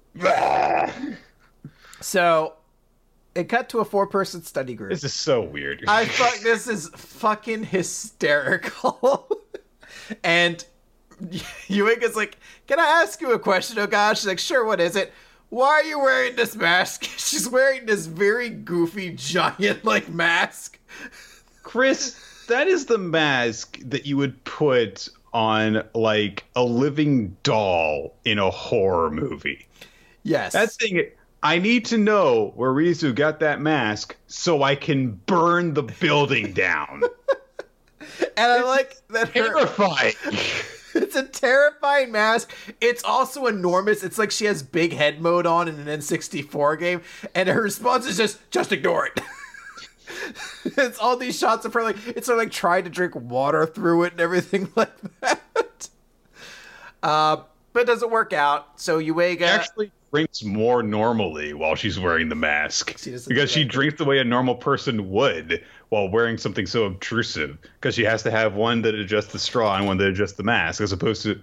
So, it cut to a four-person study group. This is so weird. I thought this is fucking hysterical. And Yuika's like, can I ask you a question, oh gosh? She's like, sure, what is it? Why are you wearing this mask? She's wearing this very goofy, giant, like, mask. Chris, that is the mask that you would put on, like, a living doll in a horror movie. Yes. That thing, I need to know where Rizu got that mask so I can burn the building down. And I like that her... Terrifying. It's a terrifying mask. It's also enormous. It's like she has big head mode on in an N sixty-four game, and her response is just, just ignore it. It's all these shots of her, like, it's her, like, trying to drink water through it and everything like that. Uh, but it doesn't work out, so Yuiga... She actually drinks more normally while she's wearing the mask. She because she drinks the way a normal person would while wearing something so obtrusive. Because she has to have one that adjusts the straw and one that adjusts the mask, as opposed to...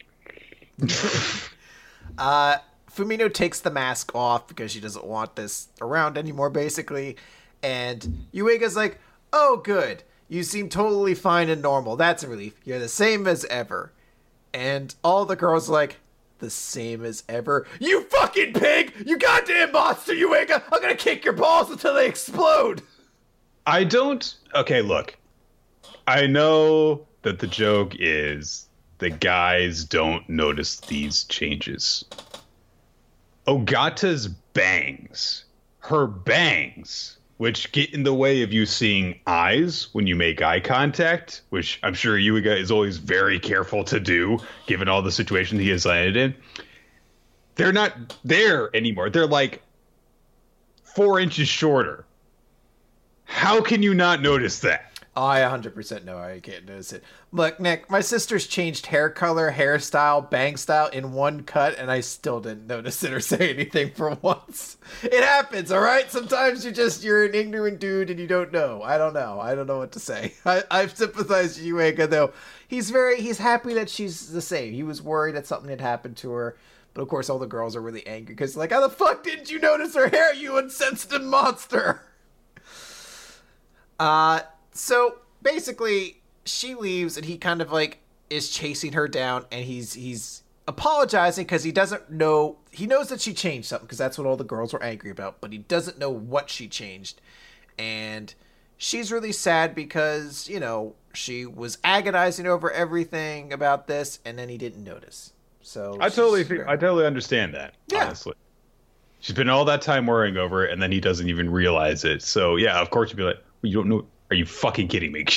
uh, Fumino takes the mask off because she doesn't want this around anymore, basically. And Yuiga's like, oh, good. You seem totally fine and normal. That's a relief. You're the same as ever. And all the girls are like, the same as ever? You fucking pig! You goddamn monster, Yuiga! I'm gonna kick your balls until they explode! I don't... Okay, look. I know that the joke is the guys don't notice these changes. Ogata's bangs, her bangs, which get in the way of you seeing eyes when you make eye contact, which I'm sure Yuiga is always very careful to do, given all the situation he has landed in. They're not there anymore. They're like four inches shorter. How can you not notice that? I one hundred percent know I can't notice it. Look, Nick, my sister's changed hair color, hairstyle, bang style in one cut, and I still didn't notice it or say anything for once. It happens, all right? Sometimes you just, you're an ignorant dude and you don't know. I don't know. I don't know what to say. I, I've sympathized with Yuiga, though. He's very, he's happy that she's the same. He was worried that something had happened to her. But of course, all the girls are really angry because, like, how the fuck didn't you notice her hair, you insensitive monster? Uh... So basically, she leaves, and he kind of like is chasing her down, and he's he's apologizing because he doesn't know. He knows that she changed something because that's what all the girls were angry about, but he doesn't know what she changed, and she's really sad because you know she was agonizing over everything about this, and then he didn't notice. So I totally, feel, I totally understand that. Yeah. Honestly, she's been all that time worrying over it, and then he doesn't even realize it. So yeah, of course you'd be like, well, you don't know. Are you fucking kidding me?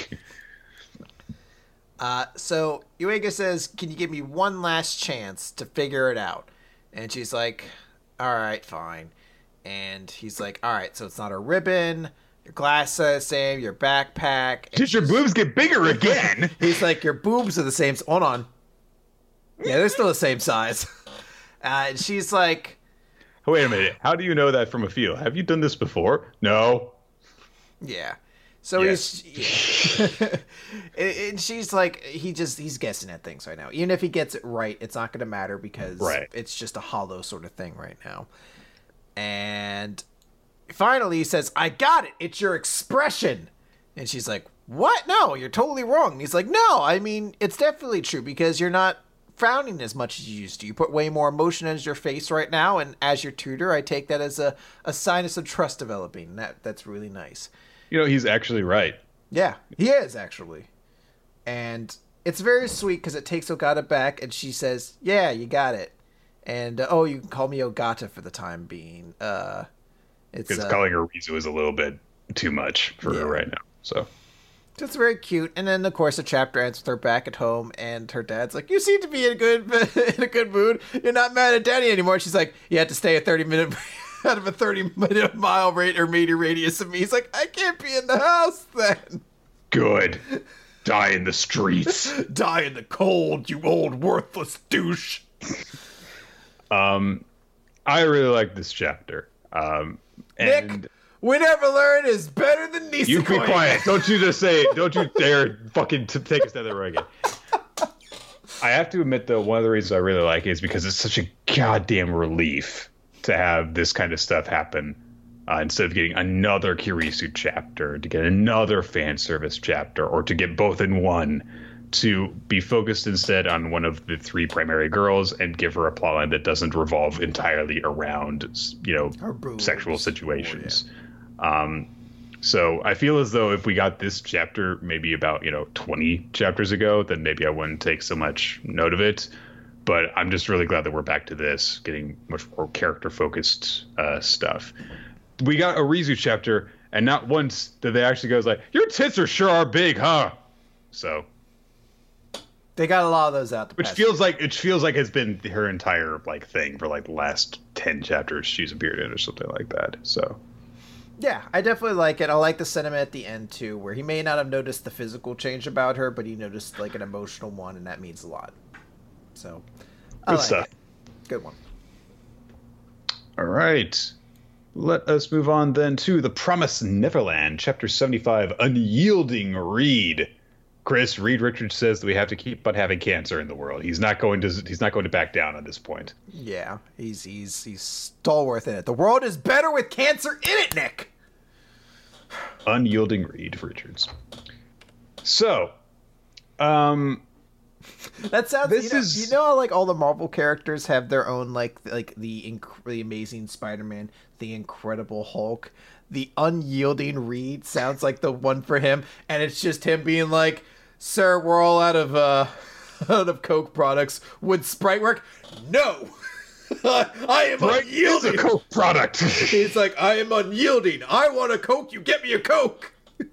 uh, so Yuiga says, can you give me one last chance to figure it out? And she's like, all right, fine. And he's like, all right, so it's not a ribbon. Your glasses are the same. Your backpack. Did your boobs get bigger again? He's like, your boobs are the same. Hold on. Yeah, they're still the same size. Uh, and she's like... Wait a minute. How do you know that from a feel? Have you done this before? No. Yeah. So yes. he's... and she's like, he just, he's guessing at things right now. Even if he gets it right, it's not going to matter because right. it's just a hollow sort of thing right now. And finally he says, I got it. It's your expression. And she's like, what? No, you're totally wrong. And he's like, no, I mean, it's definitely true because you're not frowning as much as you used to. You put way more emotion into your face right now, and as your tutor, I take that as a, a sign of some trust developing. That That's really nice. You know, he's actually right. Yeah, he is, actually. And it's very sweet because it takes Ogata back, and she says, yeah, you got it. And, uh, oh, you can call me Ogata for the time being. Uh, it's Because uh, calling her Rizu is a little bit too much for yeah. her right now, so... So it's very cute, and then of course the chapter ends with her back at home, and her dad's like, "You seem to be in a good in a good mood. You're not mad at Daddy anymore." She's like, "You had to stay a thirty minute out of a thirty minute mile rate or meter radius of me." He's like, "I can't be in the house then." Good, die in the streets, die in the cold, you old worthless douche. Um, I really like this chapter. Um, and. Nick. We never learn is better than Nisekoi. You be quiet. Don't you just say it. Don't you dare fucking t- take us down the road again. I have to admit, though, one of the reasons I really like it is because it's such a goddamn relief to have this kind of stuff happen. Uh, instead of getting another Kirisu chapter, to get another fan service chapter, or to get both in one, to be focused instead on one of the three primary girls and give her a plotline that doesn't revolve entirely around, you know, sexual situations. Oh, yeah. Um, so I feel as though if we got this chapter maybe about, you know, twenty chapters ago, then maybe I wouldn't take so much note of it. But I'm just really glad that we're back to this, getting much more character-focused uh, stuff. We got a Rizu chapter, and not once did they actually go like, your tits are sure are big, huh? So... They got a lot of those out. Which feels like it feels like it's been her entire like thing for like the last ten chapters she's appeared in or something like that. So yeah, I definitely like it. I like the sentiment at the end too, where he may not have noticed the physical change about her, but he noticed like an emotional one, and that means a lot. So I good like stuff. It. Good one. All right. Let us move on then to The Promised Neverland, chapter seventy-five, Unyielding Reed. Chris, Reed Richards says that we have to keep on having cancer in the world. He's not going to. He's not going to back down at this point. Yeah, he's he's he's stalwart in it. The world is better with cancer in it, Nick. Unyielding Reed Richards. So, um, that sounds. This you know, is you know how like all the Marvel characters have their own like like the inc- the Amazing Spider-Man, the Incredible Hulk. The Unyielding Reed sounds like the one for him, and it's just him being like, "Sir, we're all out of uh, out of Coke products. Would Sprite work? No, I am Sprite unyielding. Is a Coke product." He's like, "I am unyielding. I want a Coke. You get me a Coke."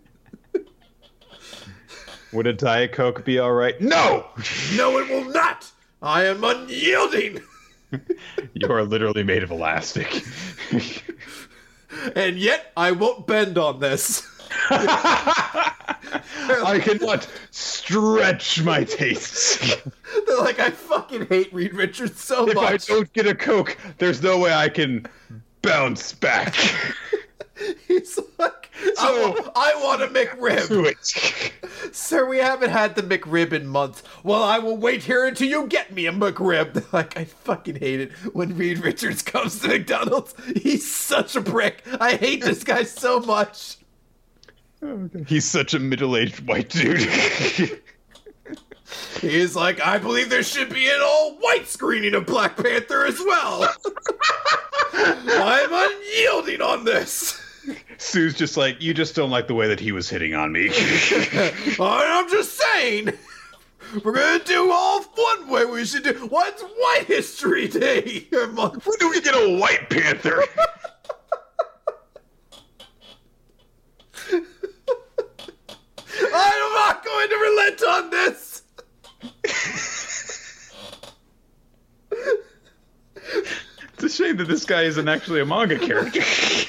Would a Diet Coke be all right? No, no, it will not. I am unyielding. You are literally made of elastic. And yet, I won't bend on this. I cannot stretch my tastes. They're like, I fucking hate Reed Richards so if much. If I don't get a Coke, there's no way I can bounce back. He's like, so, I, want, I want a McRib. Do it. Sir, we haven't had the McRib in months. Well, I will wait here until you get me a McRib. They're like, I fucking hate it when Reed Richards comes to McDonald's. He's such a prick. I hate this guy so much. Oh, he's such a middle-aged white dude. He's like, I believe there should be an all-white screening of Black Panther as well. I'm unyielding on this. Sue's just like, you just don't like the way that he was hitting on me. I'm just saying. We're going to do all one way we should do. What's White History Day? When do we get a White Panther? done this. It's a shame that this guy isn't actually a manga character.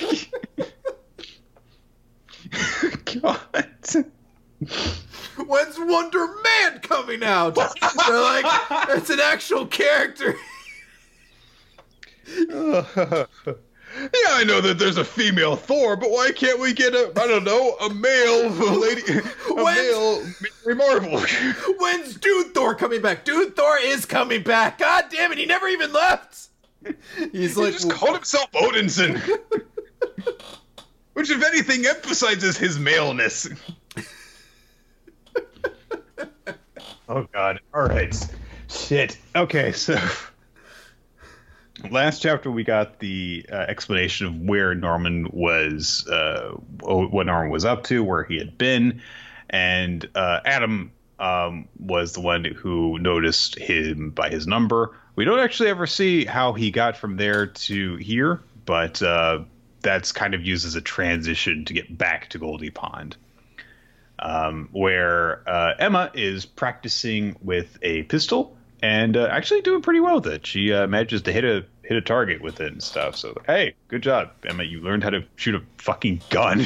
God. When's Wonder Man coming out? They're like, it's an actual character. Uh, yeah, I know that there's a female Thor, but why can't we get a, I don't know, a male lady, a When's, male Mary Marvel? When's Dude Thor coming back? Dude Thor is coming back. God damn it, he never even left. He's he like, just called himself Odinson. Which, if anything, emphasizes his maleness. Oh, God. All right. Shit. Okay, so... Last chapter, we got the uh, explanation of where Norman was, uh, what Norman was up to, where he had been. And uh, Adam um, was the one who noticed him by his number. We don't actually ever see how he got from there to here, but... Uh, that's kind of used as a transition to get back to Goldie Pond, um, where uh, Emma is practicing with a pistol and uh, actually doing pretty well with it. She uh, manages to hit a hit a target with it and stuff. So, hey, good job, Emma. You learned how to shoot a fucking gun.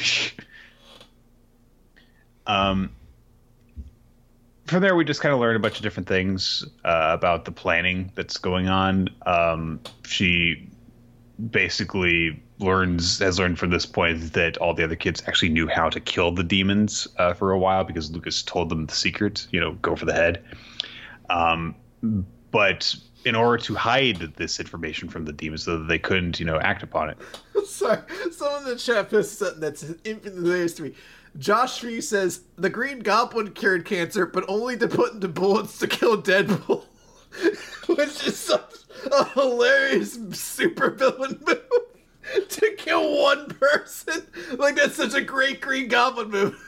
um, from there, we just kind of learn a bunch of different things uh, about the planning that's going on. Um, she basically learns has learned from this point that all the other kids actually knew how to kill the demons uh, for a while because Lucas told them the secret, you know, go for the head. Um, but in order to hide this information from the demons so that they couldn't, you know, act upon it. Sorry, someone in the chat posted something that's infinitely hilarious to me. Josh Free says, the Green Goblin cured cancer, but only to put into bullets to kill Deadpool. Which is such a hilarious supervillain move. To kill one person? Like, that's such a great Green Goblin move.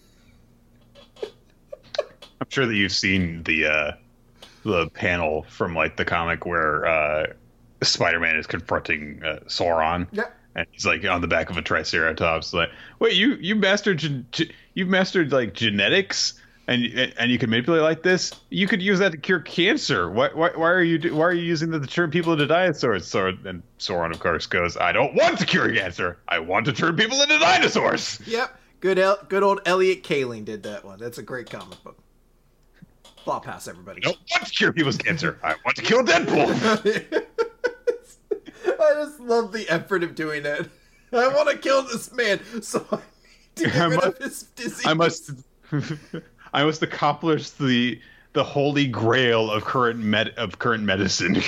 I'm sure that you've seen the uh, the panel from, like, the comic where uh, Spider-Man is confronting uh, Sauron. Yeah. And he's, like, on the back of a Triceratops. Like, wait, you you mastered gen- ge- you've mastered, like, genetics? And and you can manipulate like this. You could use that to cure cancer. Why why, why are you do, why are you using that to turn people into dinosaurs? So and Sauron of course goes, I don't want to cure cancer. I want to turn people into dinosaurs. Yep, good El- good old Elliot Kaling did that one. That's a great comic book. Flop pass, everybody. I don't want to cure people's cancer. I want to kill Deadpool. I just love the effort of doing it. I want to kill this man, so I need to get I rid must, of his disease. I must. I must accomplish the the holy grail of current med of current medicine,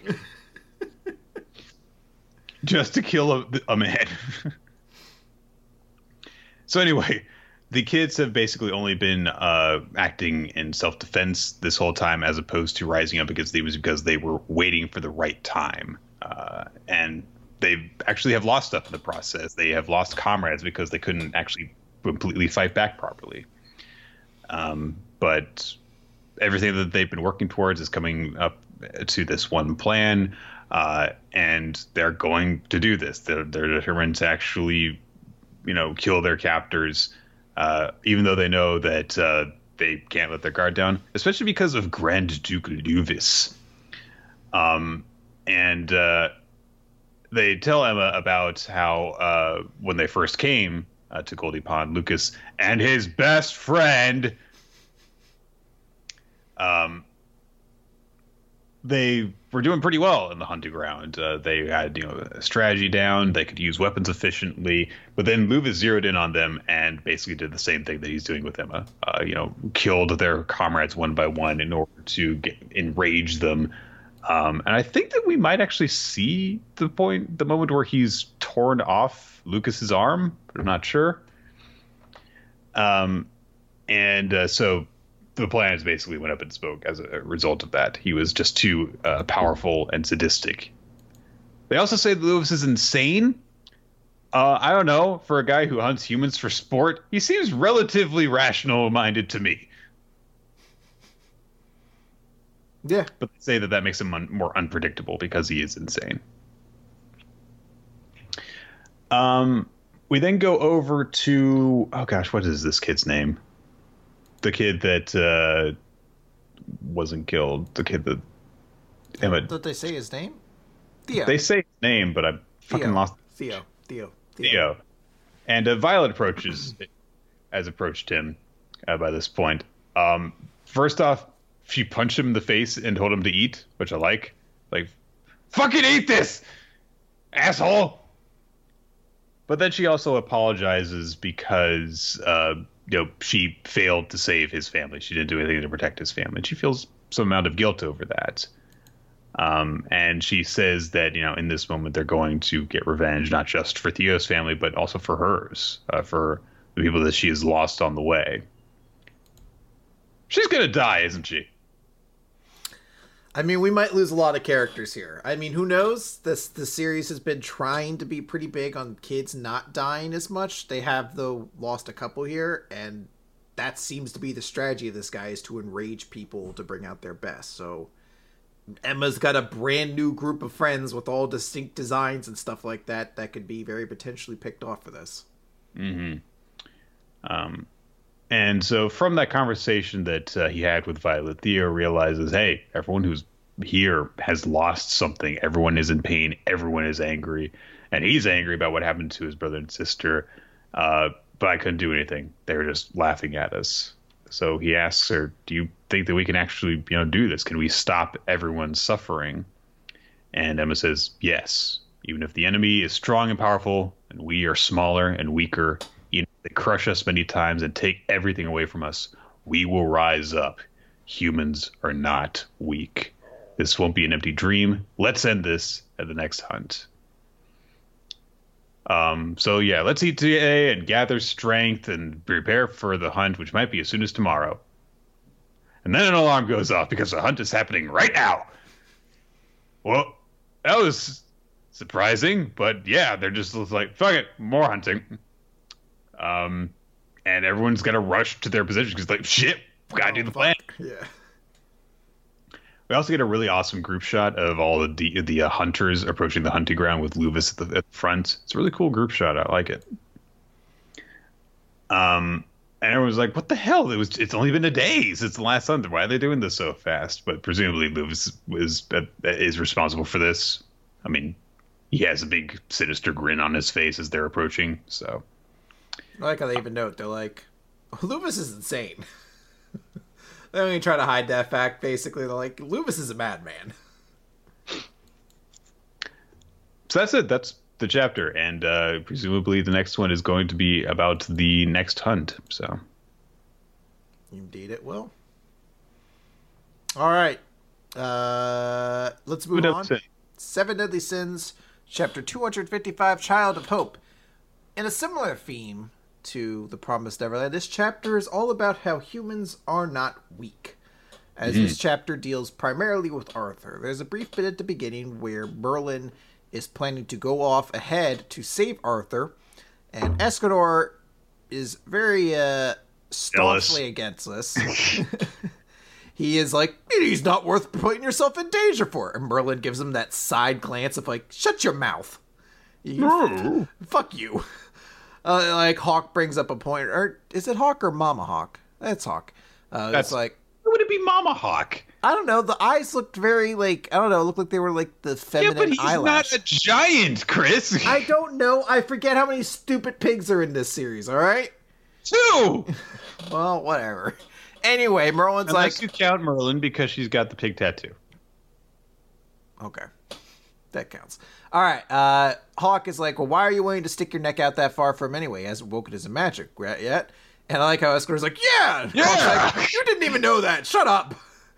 just to kill a, a man. So anyway, the kids have basically only been uh, acting in self-defense this whole time, as opposed to rising up against demons because they were waiting for the right time, uh, and they actually have lost stuff in the process. They have lost comrades because they couldn't actually completely fight back properly. Um, but everything that they've been working towards is coming up to this one plan, uh, and they're going to do this. They're, they're determined to actually, you know, kill their captors, uh, even though they know that uh, they can't let their guard down, especially because of Grand Duke Luvis. Um, and uh, they tell Emma about how uh, when they first came Uh, to Goldie Pond, Lucas and his best friend, um, they were doing pretty well in the hunting ground. Uh, they had, you know, a strategy down. They could use weapons efficiently. But then Lucas zeroed in on them and basically did the same thing that he's doing with Emma. Uh, you know, killed their comrades one by one in order to get, enrage them. Um, and I think that we might actually see the point, the moment where he's torn off Lucas's arm, but I'm not sure. Um, and uh, so the plans basically went up in smoke as a result of that. He was just too uh, powerful and sadistic. They also say that Lewis is insane. Uh, I don't know. For a guy who hunts humans for sport, he seems relatively rational-minded to me. Yeah. But they say that that makes him un- more unpredictable because he is insane. Um, we then go over to... Oh, gosh, what is this kid's name? the kid that uh, wasn't killed. The kid that Emma. Did they say his name? Theo. They say his name, but I fucking Theo. lost. Theo. Theo. Theo. Theo. And uh, Violet approaches, has approached him uh, by this point. Um, first off, she punched him in the face and told him to eat, which I like. Like, fucking eat this, asshole! But then she also apologizes because, uh, you know, she failed to save his family. She didn't do anything to protect his family. And she feels some amount of guilt over that. Um, and she says that, you know, in this moment, they're going to get revenge, not just for Theo's family, but also for hers, uh, for the people that she has lost on the way. She's going to die, isn't she? I mean, we might lose a lot of characters here. I mean, who knows? This the series has been trying to be pretty big on kids not dying as much. They have, though, lost a couple here, and that seems to be the strategy of this guy, is to enrage people to bring out their best. So Emma's got a brand new group of friends with all distinct designs and stuff like that that could be very potentially picked off for this. Mm-hmm. Um, and so from that conversation that uh, he had with Violet, Theo realizes, hey, everyone who's here has lost something. Everyone is in pain. Everyone is angry. And he's angry about what happened to his brother and sister. Uh, but I couldn't do anything. They were just laughing at us. So he asks her, do you think that we can actually, you know, do this? Can we stop everyone's suffering? And Emma says, yes. Even if the enemy is strong and powerful, and we are smaller and weaker, even if they crush us many times and take everything away from us, we will rise up. Humans are not weak. This won't be an empty dream. Let's end this at the next hunt. Um, so yeah, let's eat today and gather strength and prepare for the hunt, which might be as soon as tomorrow. And then an alarm goes off because the hunt is happening right now. Well, that was surprising, but yeah, they're just like, fuck it, more hunting. Um, and everyone's got to rush to their position because like, shit, we gotta oh, do the plan. Yeah. We also get a really awesome group shot of all the the uh, hunters approaching the hunting ground with Luvis at the, at the front. It's a really cool group shot. I like it. Um, and everyone's like, "What the hell? It was. It's only been a day since the last hunt. Why are they doing this so fast?" But presumably, Luvis is uh, is responsible for this. I mean, he has a big sinister grin on his face as they're approaching. So, I like how they even note they're like, "Luvis is insane." They don't even try to hide that fact, basically. They're like, Luvis is a madman. So that's it. That's the chapter. And uh, presumably the next one is going to be about the next hunt. So, indeed it will. All right. Uh, let's move on. Sin. Seven Deadly Sins, chapter two hundred fifty-five, Child of Hope. In a similar theme to The Promised Neverland, this chapter is all about how humans are not weak. As mm-hmm. this chapter deals primarily with Arthur. There's a brief bit at the beginning where Merlin is planning to go off ahead to save Arthur, and Escanor is very uh, staunchly against this. He is like, he's not worth putting yourself in danger for. And Merlin gives him that side glance of like, shut your mouth. You, no. Fuck you. Uh, like, Hawk brings up a point, or is it Hawk or Mama Hawk? That's Hawk. Uh, That's it's like, would it be Mama Hawk? I don't know. The eyes looked very like, I don't know, looked like they were like the feminine eyelash. Yeah, but he's eyelash. not a giant, Chris. I don't know. I forget how many stupid pigs are in this series. All right, two. Well, whatever. Anyway, Merlin's Unless like, you count Merlin because she's got the pig tattoo. Okay. That counts. All right. Uh, Hawk is like, well, why are you willing to stick your neck out that far from him anyway? He hasn't woken his magic yet. And I like how Escanor's like, yeah! Yeah! Like, you didn't even know that. Shut up.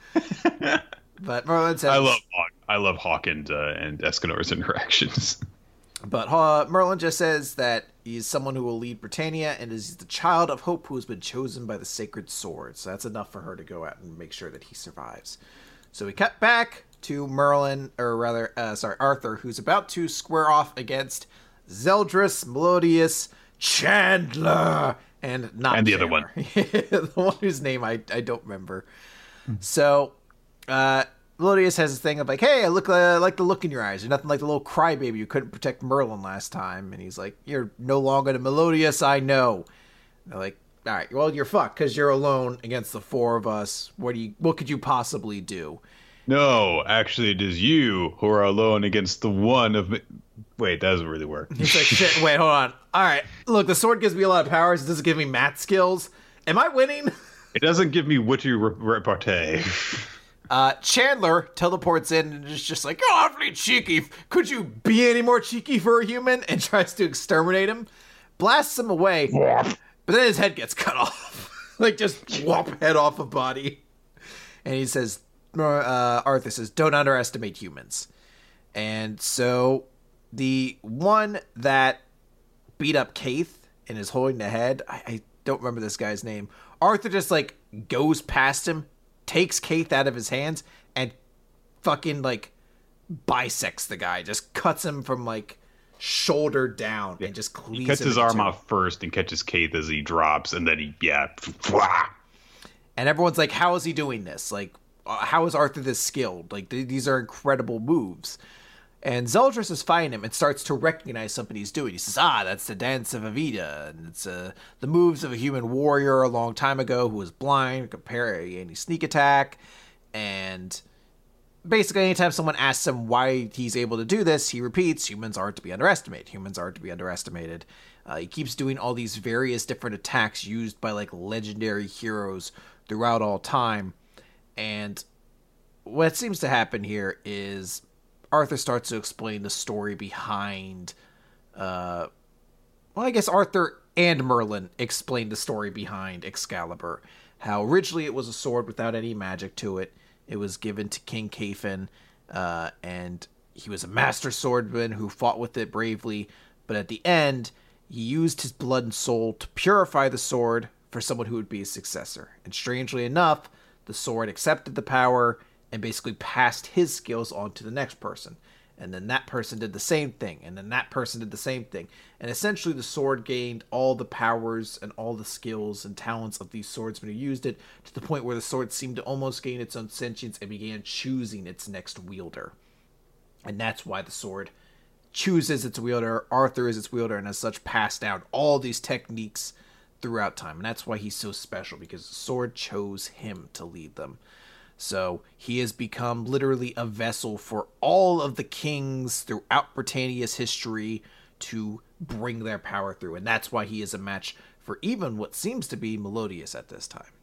But Merlin says... I love Hawk. I love Hawk and, uh, and Escanor's interactions. But uh, Merlin just says that he's someone who will lead Britannia and is the child of hope who has been chosen by the sacred sword. So that's enough for her to go out and make sure that he survives. So we cut back to Merlin, or rather, uh, sorry, Arthur, who's about to square off against Zeldris, Melodius, Chandler, and not and the Chandler. other one, the one whose name I, I don't remember. So, uh, Melodius has this thing of like, hey, I look uh, like the look in your eyes. You're nothing like the little crybaby who couldn't protect Merlin last time. And he's like, you're no longer the Melodius I know. And they're like, all right, well, you're fucked because you're alone against the four of us. What do you? What could you possibly do? No, actually, it is you who are alone against the one of me. Wait, that doesn't really work. He's like, shit, wait, hold on. All right, look, the sword gives me a lot of powers. It doesn't give me math skills. Am I winning? It doesn't give me witty re- repartee. Uh, Chandler teleports in and is just like, "Oh, awfully cheeky. Could you be any more cheeky for a human?" And tries to exterminate him. Blasts him away. But then his head gets cut off. Like, just whop, head off a body. And he says, uh, Arthur says, "Don't underestimate humans." And so the one that beat up Kaith and is holding the head, I, I don't remember this guy's name. Arthur just, like, goes past him, takes Kaith out of his hands, and fucking, like, bisects the guy. Just cuts him from, like, shoulder down and just cleaves him. He cuts his arm off first and catches Kaith as he drops, and then he, yeah. And everyone's like, how is he doing this? Like, uh, how is Arthur this skilled? Like, th- these are incredible moves. And Zeldris is fighting him and starts to recognize something he's doing. He says, ah, that's the dance of Evita. And it's uh, the moves of a human warrior a long time ago who was blind, compare any sneak attack. And basically, anytime someone asks him why he's able to do this, he repeats, humans aren't to be underestimated. Humans aren't to be underestimated. Uh, he keeps doing all these various different attacks used by, like, legendary heroes throughout all time. And what seems to happen here is Arthur starts to explain the story behind, uh, well, I guess Arthur and Merlin explained the story behind Excalibur. How originally it was a sword without any magic to it. It was given to King Cafin, uh, and he was a master swordsman who fought with it bravely. But at the end, he used his blood and soul to purify the sword for someone who would be his successor. And strangely enough, the sword accepted the power and basically passed his skills on to the next person. And then that person did the same thing. And then that person did the same thing. And essentially the sword gained all the powers and all the skills and talents of these swordsmen who used it, to the point where the sword seemed to almost gain its own sentience and began choosing its next wielder. And that's why the sword chooses its wielder. Arthur is its wielder, and as such passed down all these techniques throughout time. And that's why he's so special, because the sword chose him to lead them. So he has become literally a vessel for all of the kings throughout Britannia's history to bring their power through. And that's why he is a match for even what seems to be Melodius at this time.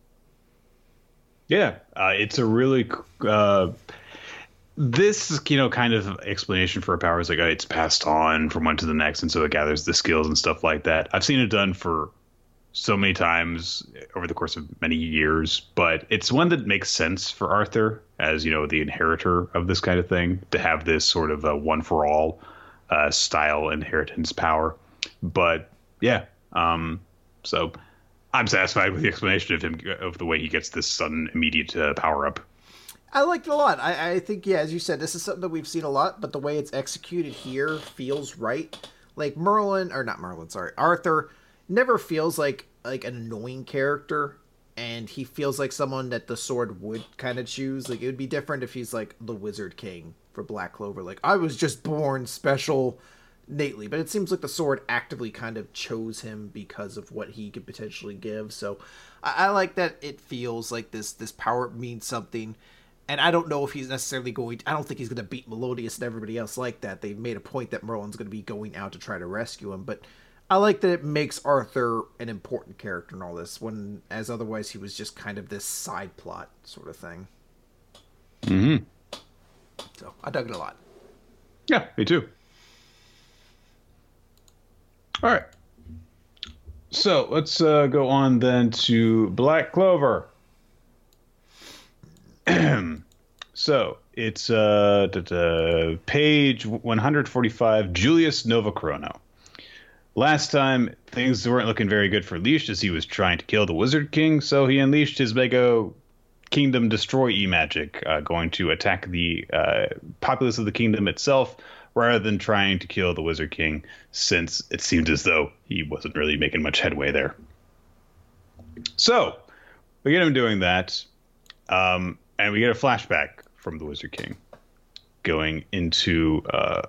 Yeah, uh, it's a really... Uh, this, you know, kind of explanation for a power is like, uh, it's passed on from one to the next, and so it gathers the skills and stuff like that. I've seen it done for so many times over the course of many years, but it's one that makes sense for Arthur as, you know, the inheritor of this kind of thing, to have this sort of a one for all uh, style inheritance power. But yeah, um, so I'm satisfied with the explanation of him, of the way he gets this sudden immediate uh, power up. I liked it a lot. I, I think, yeah, as you said, this is something that we've seen a lot, but the way it's executed here feels right. Like Merlin, or not Merlin, sorry, Arthur never feels like like an annoying character, and he feels like someone that the sword would kind of choose. Like, it would be different if he's like the Wizard King for Black Clover. Like, I was just born special innately, but it seems like the sword actively kind of chose him because of what he could potentially give. So I, I like that it feels like this this power means something. And I don't know if he's necessarily going to, I don't think he's going to beat Melodius and everybody else like that. They've made a point that Merlin's going to be going out to try to rescue him, but I like that it makes Arthur an important character in all this, when, as otherwise, he was just kind of this side plot sort of thing. Mm-hmm. So, I dug it a lot. Yeah, me too. All right. So, let's uh, go on then to Black Clover. So, it's uh, t- t- page one forty-five, Julius Novachrono. Last time, things weren't looking very good for Leash, as he was trying to kill the Wizard King, so he unleashed his Mega Kingdom Destroy E-Magic, uh, going to attack the uh, populace of the kingdom itself, rather than trying to kill the Wizard King, since it seemed as though he wasn't really making much headway there. So, we get him doing that, um, and we get a flashback from the Wizard King, going into uh,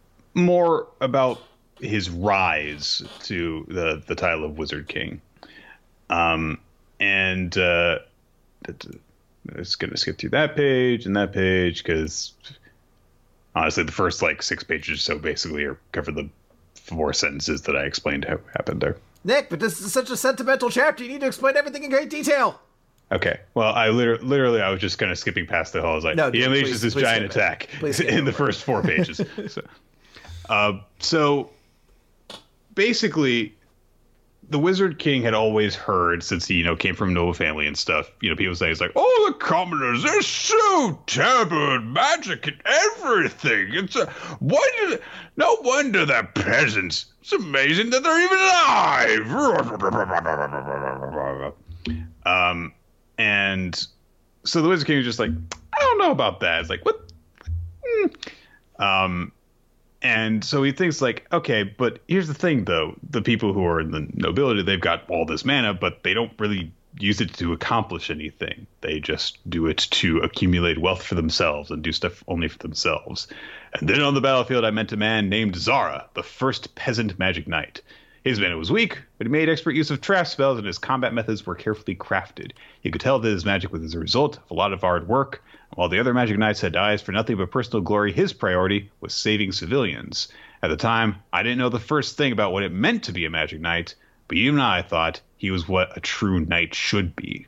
more about his rise to the, the title of Wizard King. Um, and uh, it's going to skip through that page and that page because honestly, the first like six pages or so basically are cover the four sentences that I explained how happened there. Nick, but this is such a sentimental chapter. You need to explain everything in great detail. Okay. Well, I literally, literally I was just kind of skipping past the whole. I was like, no, he unleashes this giant attack in the first four pages. so, uh, so basically, the Wizard King had always heard, since he, you know, came from a noble family and stuff, you know, people say it's like, oh, the commoners, they're so terrible at magic and everything. It's a, why did, no wonder they're peasants. It's amazing that they're even alive. um, and so the Wizard King was just like, I don't know about that. It's like, what? Mm. Um, And so he thinks like, okay, but here's the thing, though. The people who are in the nobility, they've got all this mana, but they don't really use it to accomplish anything. They just do it to accumulate wealth for themselves and do stuff only for themselves. And then on the battlefield, I met a man named Zara, the first peasant magic knight. His mana was weak, but he made expert use of trap spells, and his combat methods were carefully crafted. You could tell that his magic was a result of a lot of hard work. While the other magic knights had eyes for nothing but personal glory, his priority was saving civilians. At the time, I didn't know the first thing about what it meant to be a magic knight, but even I thought he was what a true knight should be.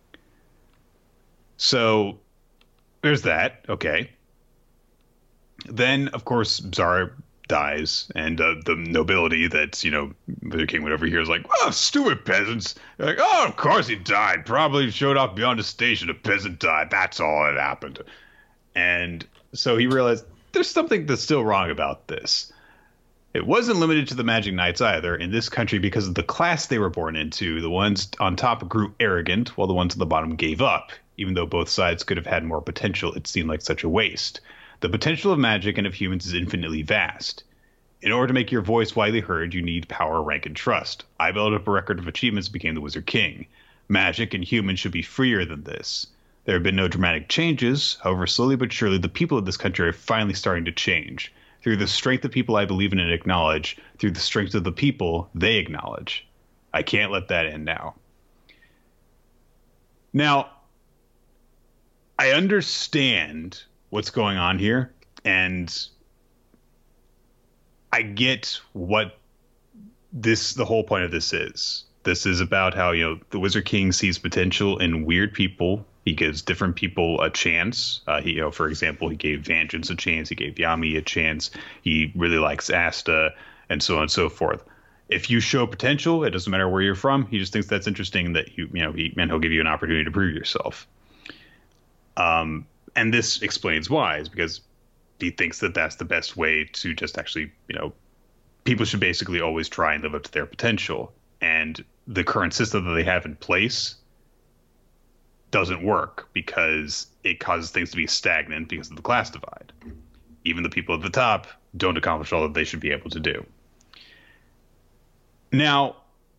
So, there's that. Okay. Then, of course, Zara dies, and uh, the nobility that's, you know, the king would overhear is like, oh, stupid peasants. They're like, oh, of course he died. Probably showed off beyond a station. A peasant died. That's all that happened. And so he realized there's something that's still wrong about this. It wasn't limited to the magic knights either. In this country, because of the class they were born into, the ones on top grew arrogant, while the ones on the bottom gave up. Even though both sides could have had more potential, it seemed like such a waste. The potential of magic and of humans is infinitely vast. In order to make your voice widely heard, you need power, rank, and trust. I built up a record of achievements and became the Wizard King. Magic and humans should be freer than this. There have been no dramatic changes. However, slowly but surely, the people of this country are finally starting to change. Through the strength of people I believe in and acknowledge, through the strength of the people they acknowledge. I can't let that end now. Now, I understand what's going on here, and I get what this the whole point of this is. This is about how, you know, the Wizard King sees potential in weird people. He gives different people a chance. Uh, he, you know, for example, he gave Vengeance a chance. He gave Yami a chance. He really likes Asta, and so on and so forth. If you show potential, it doesn't matter where you're from. He just thinks that's interesting that you, you know, he and he'll give you an opportunity to prove yourself. Um, and this explains why, is because he thinks that that's the best way to just actually, you know, people should basically always try and live up to their potential. And the current system that they have in place doesn't work because it causes things to be stagnant because of the class divide. Even the people at the top don't accomplish all that they should be able to do. Now,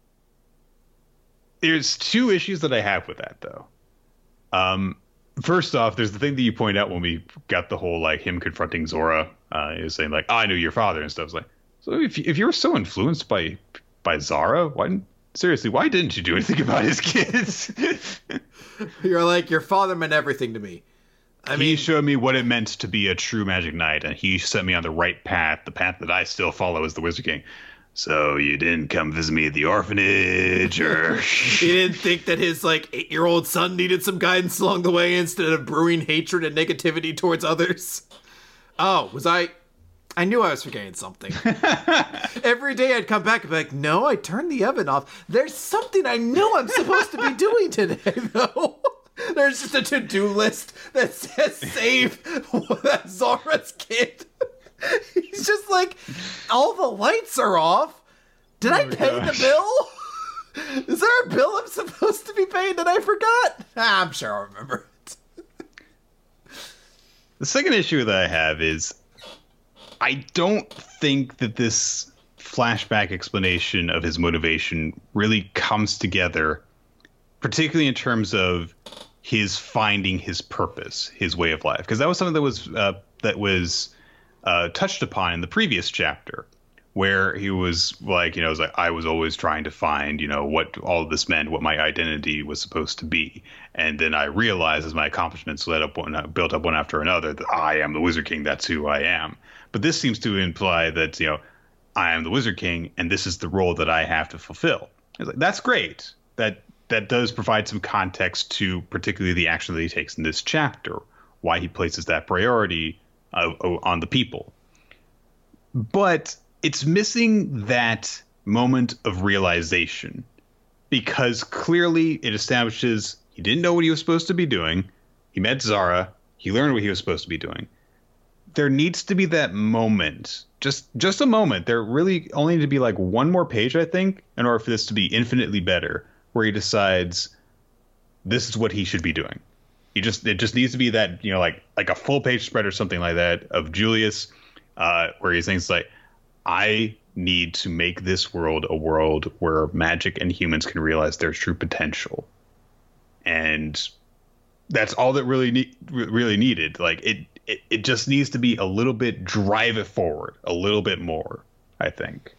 there's two issues that I have with that, though. Um, First off, there's the thing that you point out when we got the whole, like, him confronting Zora. Uh, he was saying, like, oh, I knew your father and stuff. It's like, so if if you were so influenced by by Zara, why, seriously, why didn't you do anything about his kids? You're like, your father meant everything to me. I he mean, showed me what it meant to be a true magic knight, and he set me on the right path, the path that I still follow as the Wizard King. So you didn't come visit me at the orphanage, or he didn't think that his like eight-year-old son needed some guidance along the way instead of brewing hatred and negativity towards others. Oh, was I? I knew I was forgetting something. Every day I'd come back and be like, "No, I turned the oven off. There's something I know I'm supposed to be doing today, though." There's just a to-do list that says "Save Zara's kid." He's just like, all the lights are off. Did oh I pay gosh. the bill? Is there a bill I'm supposed to be paying that I forgot? Ah, I'm sure I'll remember it. The second issue that I have is I don't think that this flashback explanation of his motivation really comes together, particularly in terms of his finding his purpose, his way of life. Because that was something that was uh, that was... Uh, touched upon in the previous chapter, where he was like, you know, it was like, I was always trying to find, you know, what all of this meant, what my identity was supposed to be. And then I realized as my accomplishments led up one, built up one after another, that I am the Wizard King. That's who I am. But this seems to imply that, you know, I am the Wizard King and this is the role that I have to fulfill. It's like, that's great. That that does provide some context to particularly the action that he takes in this chapter, why he places that priority uh, on the people. But it's missing that moment of realization, because clearly it establishes he didn't know what he was supposed to be doing. He met Zara. He learned what he was supposed to be doing. There needs to be that moment, just just a moment. There really only need to be like one more page, I think, in order for this to be infinitely better, where he decides this is what he should be doing. He just it just needs to be that, you know, like like a full page spread or something like that of Julius, uh, where he thinks like, I need to make this world a world where magic and humans can realize their true potential. And that's all that really ne- really needed. Like it, it, it just needs to be a little bit drive it forward a little bit more, I think.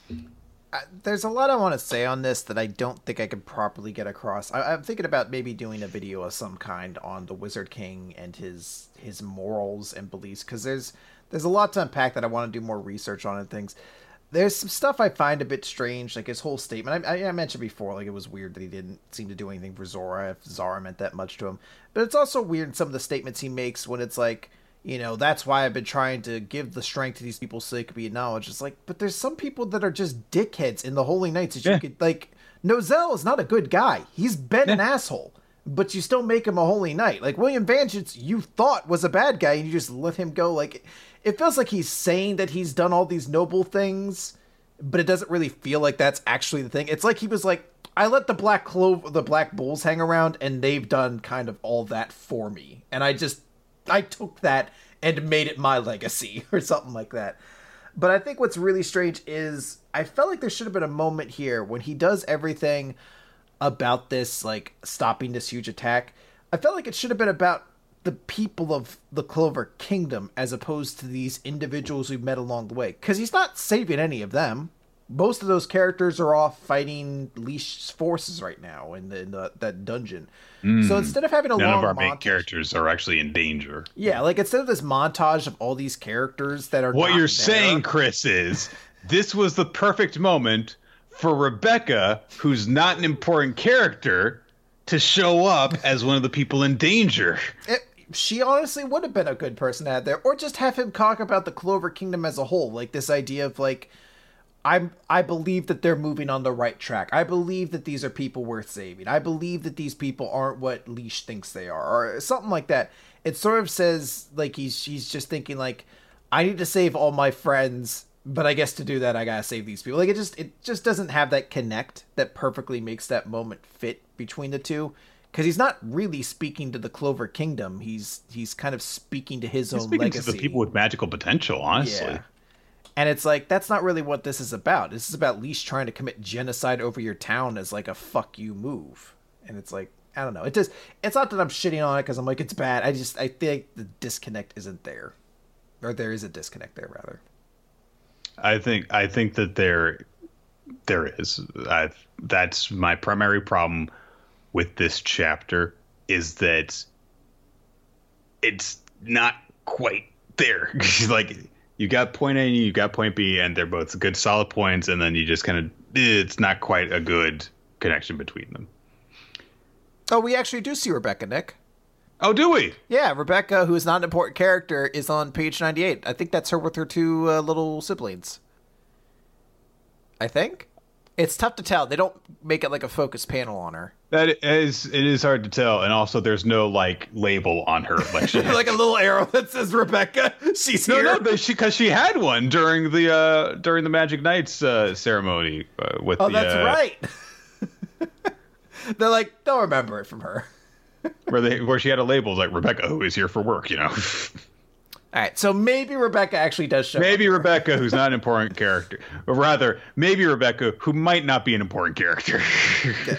Uh, there's a lot I want to say on this that I don't think I can properly get across. I, I'm thinking about maybe doing a video of some kind on the Wizard King and his his morals and beliefs, because there's there's a lot to unpack that I want to do more research on and things. There's some stuff I find a bit strange, like his whole statement. I, I mentioned before, like it was weird that he didn't seem to do anything for Zora, if Zara meant that much to him. But it's also weird in some of the statements he makes when it's like, you know, that's why I've been trying to give the strength to these people so they could be acknowledged. It's like, but there's some people that are just dickheads in the Holy Knights that yeah. you could, like, Nozel is not a good guy. He's been yeah. an asshole, but you still make him a Holy Knight. Like, William Vangeance, you thought was a bad guy, and you just let him go. Like, it feels like he's saying that he's done all these noble things, but it doesn't really feel like that's actually the thing. It's like he was like, I let the black clove, the black bulls hang around, and they've done kind of all that for me. And I just, I took that and made it my legacy or something like that. But I think what's really strange is I felt like there should have been a moment here when he does everything about this, like stopping this huge attack. I felt like it should have been about the people of the Clover Kingdom as opposed to these individuals we've met along the way. Because he's not saving any of them. Most of those characters are off fighting Leash's forces right now in, the, in the, that dungeon. Mm. So instead of having a None long of our montage, main characters are actually in danger. Yeah, like instead of this montage of all these characters that are What not you're there, saying, Chris, is this was the perfect moment for Rebecca, who's not an important character, to show up as one of the people in danger. It, she honestly would have been a good person to have there. Or just have him talk about the Clover Kingdom as a whole. Like this idea of like, I'm, I believe that they're moving on the right track. I believe that these are people worth saving. I believe that these people aren't what Leash thinks they are, or something like that. It sort of says like he's he's just thinking like, I need to save all my friends, but I guess to do that I gotta save these people. Like it just it just doesn't have that connect that perfectly makes that moment fit between the two. Because he's not really speaking to the Clover Kingdom. He's he's kind of speaking to his he's own speaking legacy. To the people with magical potential, honestly. Yeah. And it's like, that's not really what this is about. This is about Leash trying to commit genocide over your town as like a fuck you move. And it's like, I don't know. It just, it's not that I'm shitting on it because I'm like, it's bad. I just, I think the disconnect isn't there. Or there is a disconnect there, rather. I think, I think that there, there is. I, that's my primary problem with this chapter is that it's not quite there. Like, you got point A and you got point B, and they're both good, solid points, and then you just kind of, it's not quite a good connection between them. Oh, we actually do see Rebecca, Nick. Oh, do we? Yeah, Rebecca, who is not an important character, is on page ninety-eight. I think that's her with her two uh, little siblings. I think. It's tough to tell. They don't make it like a focus panel on her. That is, it is hard to tell, and also there's no like label on her, like she like a little arrow that says Rebecca. She's no, here. no, no, she because she had one during the uh, during the Magic Knights uh, ceremony uh, with. Oh, the, that's uh, right. They're like, don't remember it from her. where they where she had a label like Rebecca, who is here for work, you know. All right, so maybe Rebecca actually does show Maybe up Rebecca, who's not an important character. Or rather, maybe Rebecca, who might not be an important character. Yeah.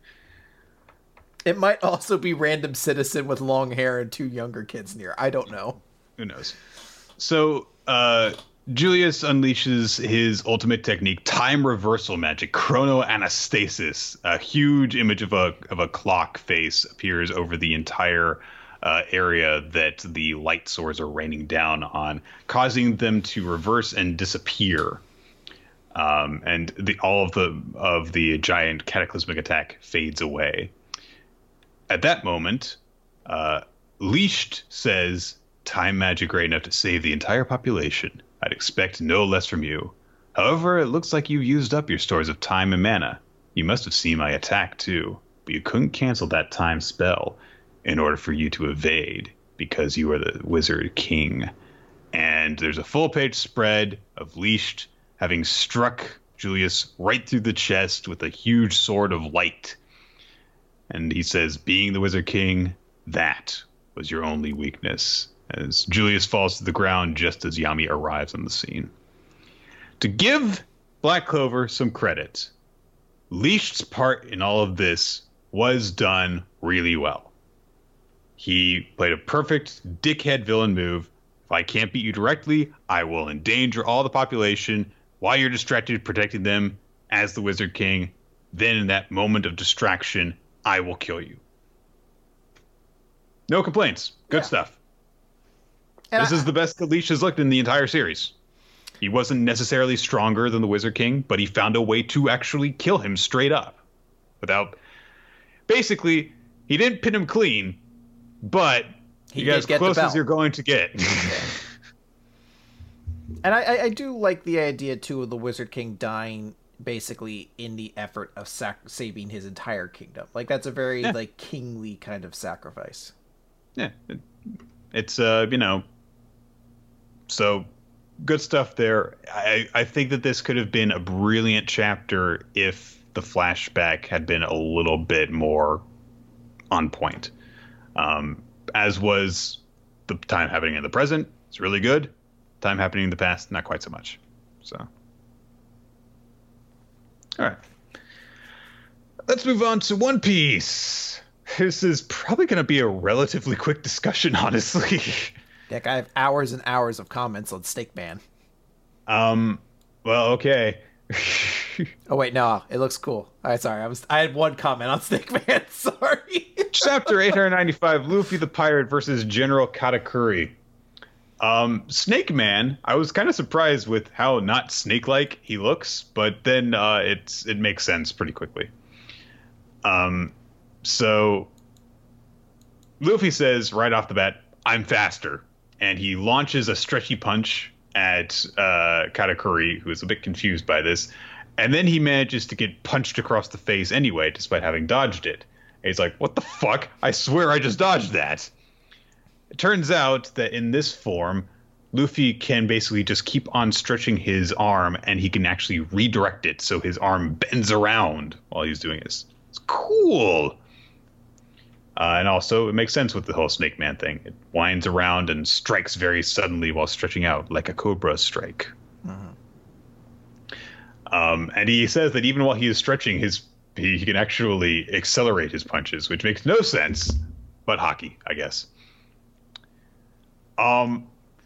It might also be random citizen with long hair and two younger kids near. I don't know. Who knows? So, uh, Julius unleashes his ultimate technique, time reversal magic, chronoanastasis. A huge image of a of a clock face appears over the entire uh, area that the light swords are raining down on, causing them to reverse and disappear. Um, and the all of the of the giant cataclysmic attack fades away. At that moment, uh, Leashed says, "Time magic great enough to save the entire population. I'd expect no less from you. However, it looks like you've used up your stores of time and mana. You must have seen my attack, too. But you couldn't cancel that time spell in order for you to evade, because you are the Wizard King." And there's a full-page spread of Leashed having struck Julius right through the chest with a huge sword of light. And he says, "Being the Wizard King, that was your only weakness," as Julius falls to the ground just as Yami arrives on the scene. To give Black Clover some credit, Leashed's part in all of this was done really well. He played a perfect dickhead villain move. If I can't beat you directly, I will endanger all the population while you're distracted protecting them as the Wizard King. Then in that moment of distraction, I will kill you. No complaints. Good yeah. stuff. And this I, is the best that Leash has looked in the entire series. He wasn't necessarily stronger than the Wizard King, but he found a way to actually kill him straight up. Without... Basically, he didn't pin him clean, but he you got as close as you're going to get. And I, I do like the idea, too, of the Wizard King dying basically in the effort of sac- saving his entire kingdom. Like, that's a very, yeah. like, kingly kind of sacrifice. Yeah. It, it's, uh, you know... So, good stuff there. I, I think that this could have been a brilliant chapter if the flashback had been a little bit more on point. Um, as was the time happening in the present. It's really good. Time happening in the past, not quite so much. So, all right. Let's move on to One Piece. This is probably going to be a relatively quick discussion, honestly. Dick, I have hours and hours of comments on Snake Man. Um, well, okay. Oh wait, no, it looks cool. All right, sorry, I was I had one comment on Snake Man. Sorry. Chapter eight ninety-five: Luffy the Pirate versus General Katakuri. Um, Snake Man, I was kind of surprised with how not snake-like he looks, but then uh, it's it makes sense pretty quickly. Um, so Luffy says right off the bat, "I'm faster," and he launches a stretchy punch at uh, Katakuri, who is a bit confused by this, and then he manages to get punched across the face anyway, despite having dodged it. And he's like, "What the fuck? I swear I just dodged that." It turns out that in this form, Luffy can basically just keep on stretching his arm, and he can actually redirect it so his arm bends around while he's doing this. It's cool. Uh, and also, it makes sense with the whole Snake Man thing. It winds around and strikes very suddenly while stretching out, like a cobra strike. Mm-hmm. Um, and he says that even while he is stretching, his he, he can actually accelerate his punches, which makes no sense, but hockey, I guess. Um,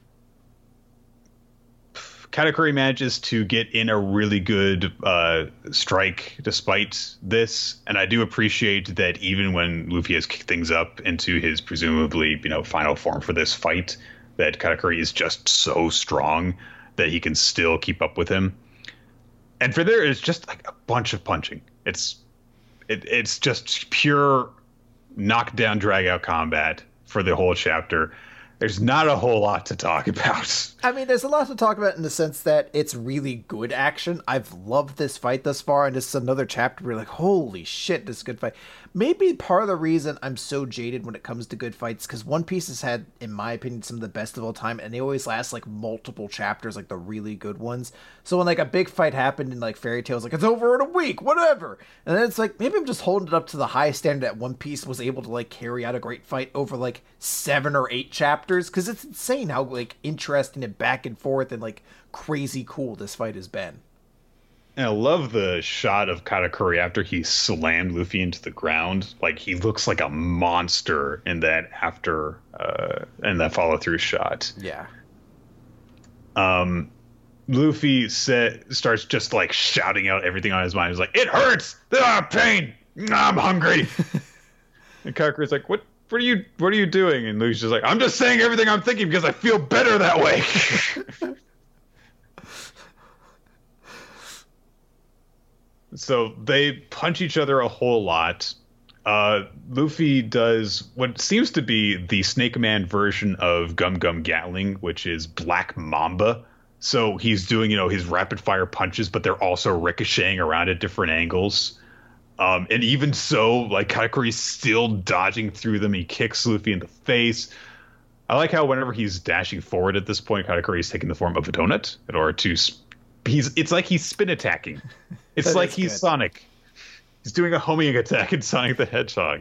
Katakuri manages to get in a really good uh, strike despite this, and I do appreciate that even when Luffy has kicked things up into his presumably, you know, final form for this fight, that Katakuri is just so strong that he can still keep up with him. And for there, it's just like a bunch of punching. It's it, it's just pure knockdown, drag out combat for the whole chapter. There's not a whole lot to talk about. I mean, there's a lot to talk about in the sense that it's really good action. I've loved this fight thus far, and this is another chapter where you're like, holy shit, this is a good fight. Maybe part of the reason I'm so jaded when it comes to good fights, because One Piece has had, in my opinion, some of the best of all time, and they always last, like, multiple chapters, like the really good ones. So when, like, a big fight happened in, like, Fairy Tail, like, it's over in a week, whatever. And then it's like, maybe I'm just holding it up to the high standard that One Piece was able to, like, carry out a great fight over, like, seven or eight chapters, because it's insane how, like, interesting and back and forth and, like, crazy cool this fight has been. And I love the shot of Katakuri after he slammed Luffy into the ground. Like, he looks like a monster in that after, uh, in that follow-through shot. Yeah. Um, Luffy set, starts just like shouting out everything on his mind. He's like, "It hurts! Ah, pain! I'm hungry." And Katakuri's like, "What? What are you? What are you doing?" And Luffy's just like, "I'm just saying everything I'm thinking because I feel better that way." So they punch each other a whole lot. Uh, Luffy does what seems to be the Snake Man version of Gum Gum Gatling, which is Black Mamba. So he's doing, you know, his rapid fire punches, but they're also ricocheting around at different angles. Um, and even so, like, Katakuri's still dodging through them. He kicks Luffy in the face. I like how whenever he's dashing forward at this point, Katakuri is taking the form of a donut in order to. He's. It's like he's spin attacking. It's like he's good. Sonic. He's doing a homing attack in Sonic the Hedgehog.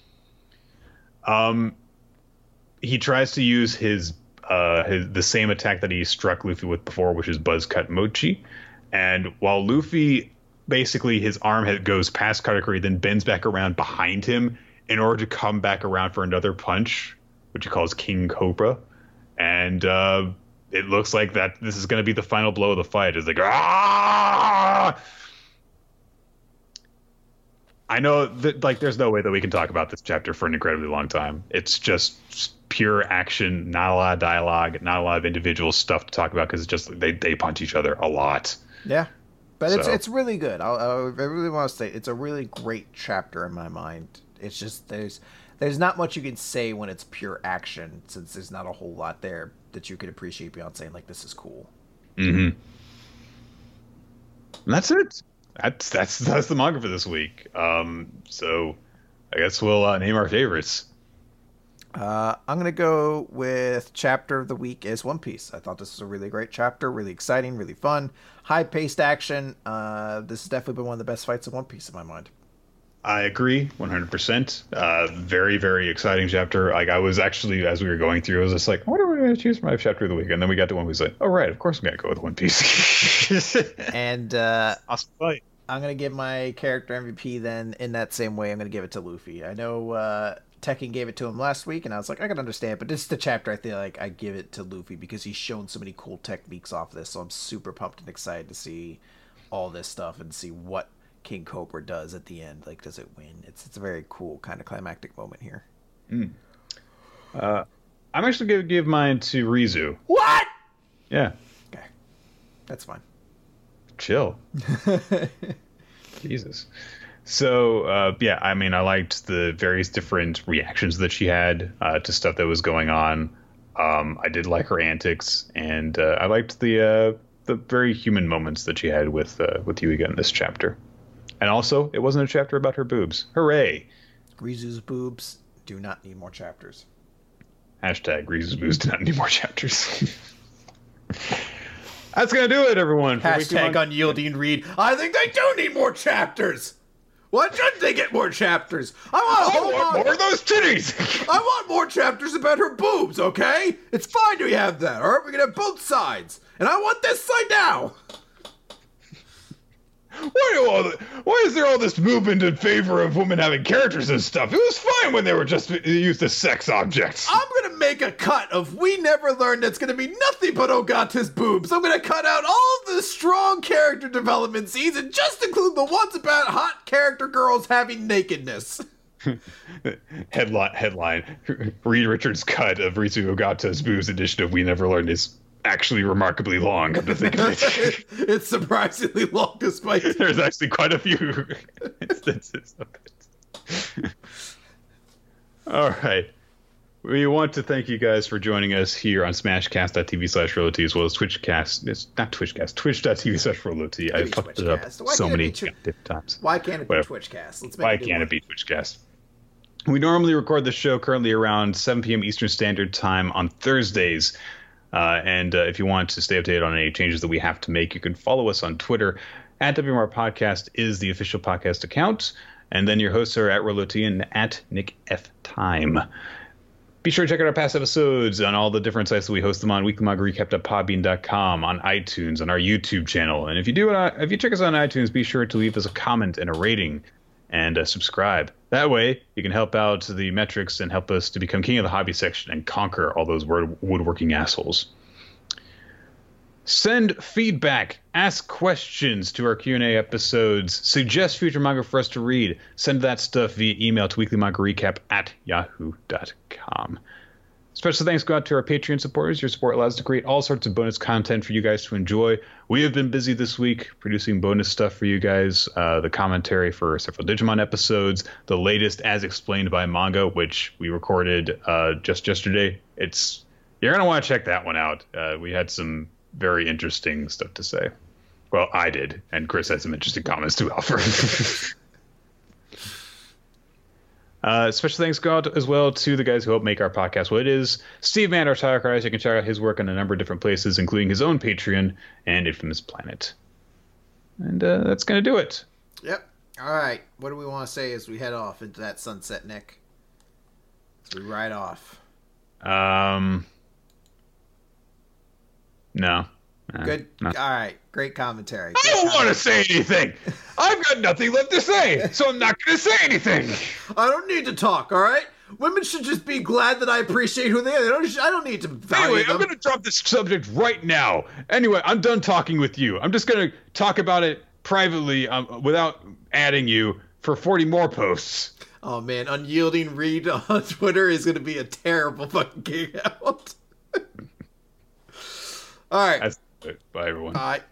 Um, he tries to use his uh his, the same attack that he struck Luffy with before, which is Buzz Cut Mochi. And while Luffy, basically his arm head goes past Katakuri, then bends back around behind him in order to come back around for another punch, which he calls King Cobra. And uh, it looks like that this is going to be the final blow of the fight. It's like, ah! I know that, like, there's no way that we can talk about this chapter for an incredibly long time. It's just pure action, not a lot of dialogue, not a lot of individual stuff to talk about because it's just they they punch each other a lot. Yeah, but so. it's it's really good. I'll, I'll, I really want to say it's a really great chapter in my mind. It's just there's there's not much you can say when it's pure action, since there's not a whole lot there that you could appreciate beyond saying like this is cool. Mm-hmm. And that's it. That's that's that's the manga for this week. Um, so I guess we'll uh, name our favorites. Uh, I'm gonna go with chapter of the week is One Piece. I thought this was a really great chapter, really exciting, really fun, high-paced action. Uh, this has definitely been one of the best fights of One Piece in my mind. I agree, one hundred percent. Uh, very, very exciting chapter. Like I was actually, as we were going through, I was just like, what are we going to choose for my chapter of the week? And then we got to One Piece. Like, oh right, of course I'm going to go with One Piece. And uh, awesome fight. I'm going to give my character M V P then in that same way. I'm going to give it to Luffy. I know uh, Tekken gave it to him last week, and I was like, I can understand, but this is the chapter I feel like I give it to Luffy because he's shown so many cool techniques off this, so I'm super pumped and excited to see all this stuff and see what King Cobra does at the end. Like, does it win? It's it's a very cool kind of climactic moment here. Mm. Uh, I'm actually going to give mine to Rizu. What? Yeah. Okay. That's fine. Chill. Jesus. So, uh, yeah, I mean, I liked the various different reactions that she had uh, to stuff that was going on. Um, I did like her antics, and uh, I liked the uh, the very human moments that she had with uh, with Yuiga in this chapter. And also, it wasn't a chapter about her boobs. Hooray! Rizu's boobs do not need more chapters. Hashtag Rizu's boobs do not need more chapters. That's going to do it, everyone. Hashtag unyielding read. I think they do need more chapters. Why should they get more chapters? I want, I want more of those titties. I want more chapters about her boobs, okay? It's fine to have that, alright? We can have both sides. And I want this side now. Why, do all the, why is there all this movement in favor of women having characters and stuff? It was fine when they were just used as sex objects. I'm gonna make a cut of We Never Learned that's gonna be nothing but Ogata's boobs. I'm gonna cut out all of the strong character development scenes and just include the ones about hot character girls having nakedness. headline, headline. Reed Richards' cut of Rizu Ogata's boobs edition of We Never Learned is actually remarkably long, come to think of it. It's surprisingly long despite there's actually quite a few instances of it. All right, we want to thank you guys for joining us here on smashcast.tv slash royalty, as well as twitchcast. It's not twitchcast, twitch.tv slash royalty. I fucked it up so many twi- times. Why can't it be Whatever. twitchcast? Let's make Why it can't one. it be twitchcast? We normally record the show currently around seven p.m. Eastern Standard Time on Thursdays. Uh, and uh, if you want to stay updated on any changes that we have to make, you can follow us on Twitter. At W M R Podcast is the official podcast account. And then your hosts are at Roloti and at Nick F. Time. Be sure to check out our past episodes on all the different sites that we host them on, weekly manga recap dot podbean dot com, on iTunes, on our YouTube channel. And if you do, uh, if you check us out on iTunes, be sure to leave us a comment and a rating and uh, subscribe. That way, you can help out the metrics and help us to become king of the hobby section and conquer all those word- woodworking assholes. Send feedback, ask questions to our Q and A episodes, suggest future manga for us to read. Send that stuff via email to weeklymangarecap at yahoo dot com. Special thanks go out to our Patreon supporters. Your support allows us to create all sorts of bonus content for you guys to enjoy. We have been busy this week producing bonus stuff for you guys. Uh, the commentary for several Digimon episodes. The latest As Explained by Manga, which we recorded uh, just yesterday. It's You're going to want to check that one out. Uh, we had some very interesting stuff to say. Well, I did. And Chris had some interesting comments to offer. Uh, special thanks go out as well to the guys who help make our podcast what it is. Steve Mann, our Tyler Cries. You can check out his work in a number of different places, including his own Patreon and Infamous Planet. And uh, that's going to do it. Yep. All right. What do we want to say as we head off into that sunset, Nick? As we ride off. Um. No. Uh, Good. No. All right. Great commentary. I don't want to say anything. I've got nothing left to say, so I'm not going to say anything. I don't need to talk, all right? Women should just be glad that I appreciate who they are. They don't, I don't need to value Anyway, them. I'm going to drop this subject right now. Anyway, I'm done talking with you. I'm just going to talk about it privately um, without adding you for forty more posts. Oh, man. Unyielding Reed on Twitter is going to be a terrible fucking gig out. All right. That's it. Bye, everyone. Bye.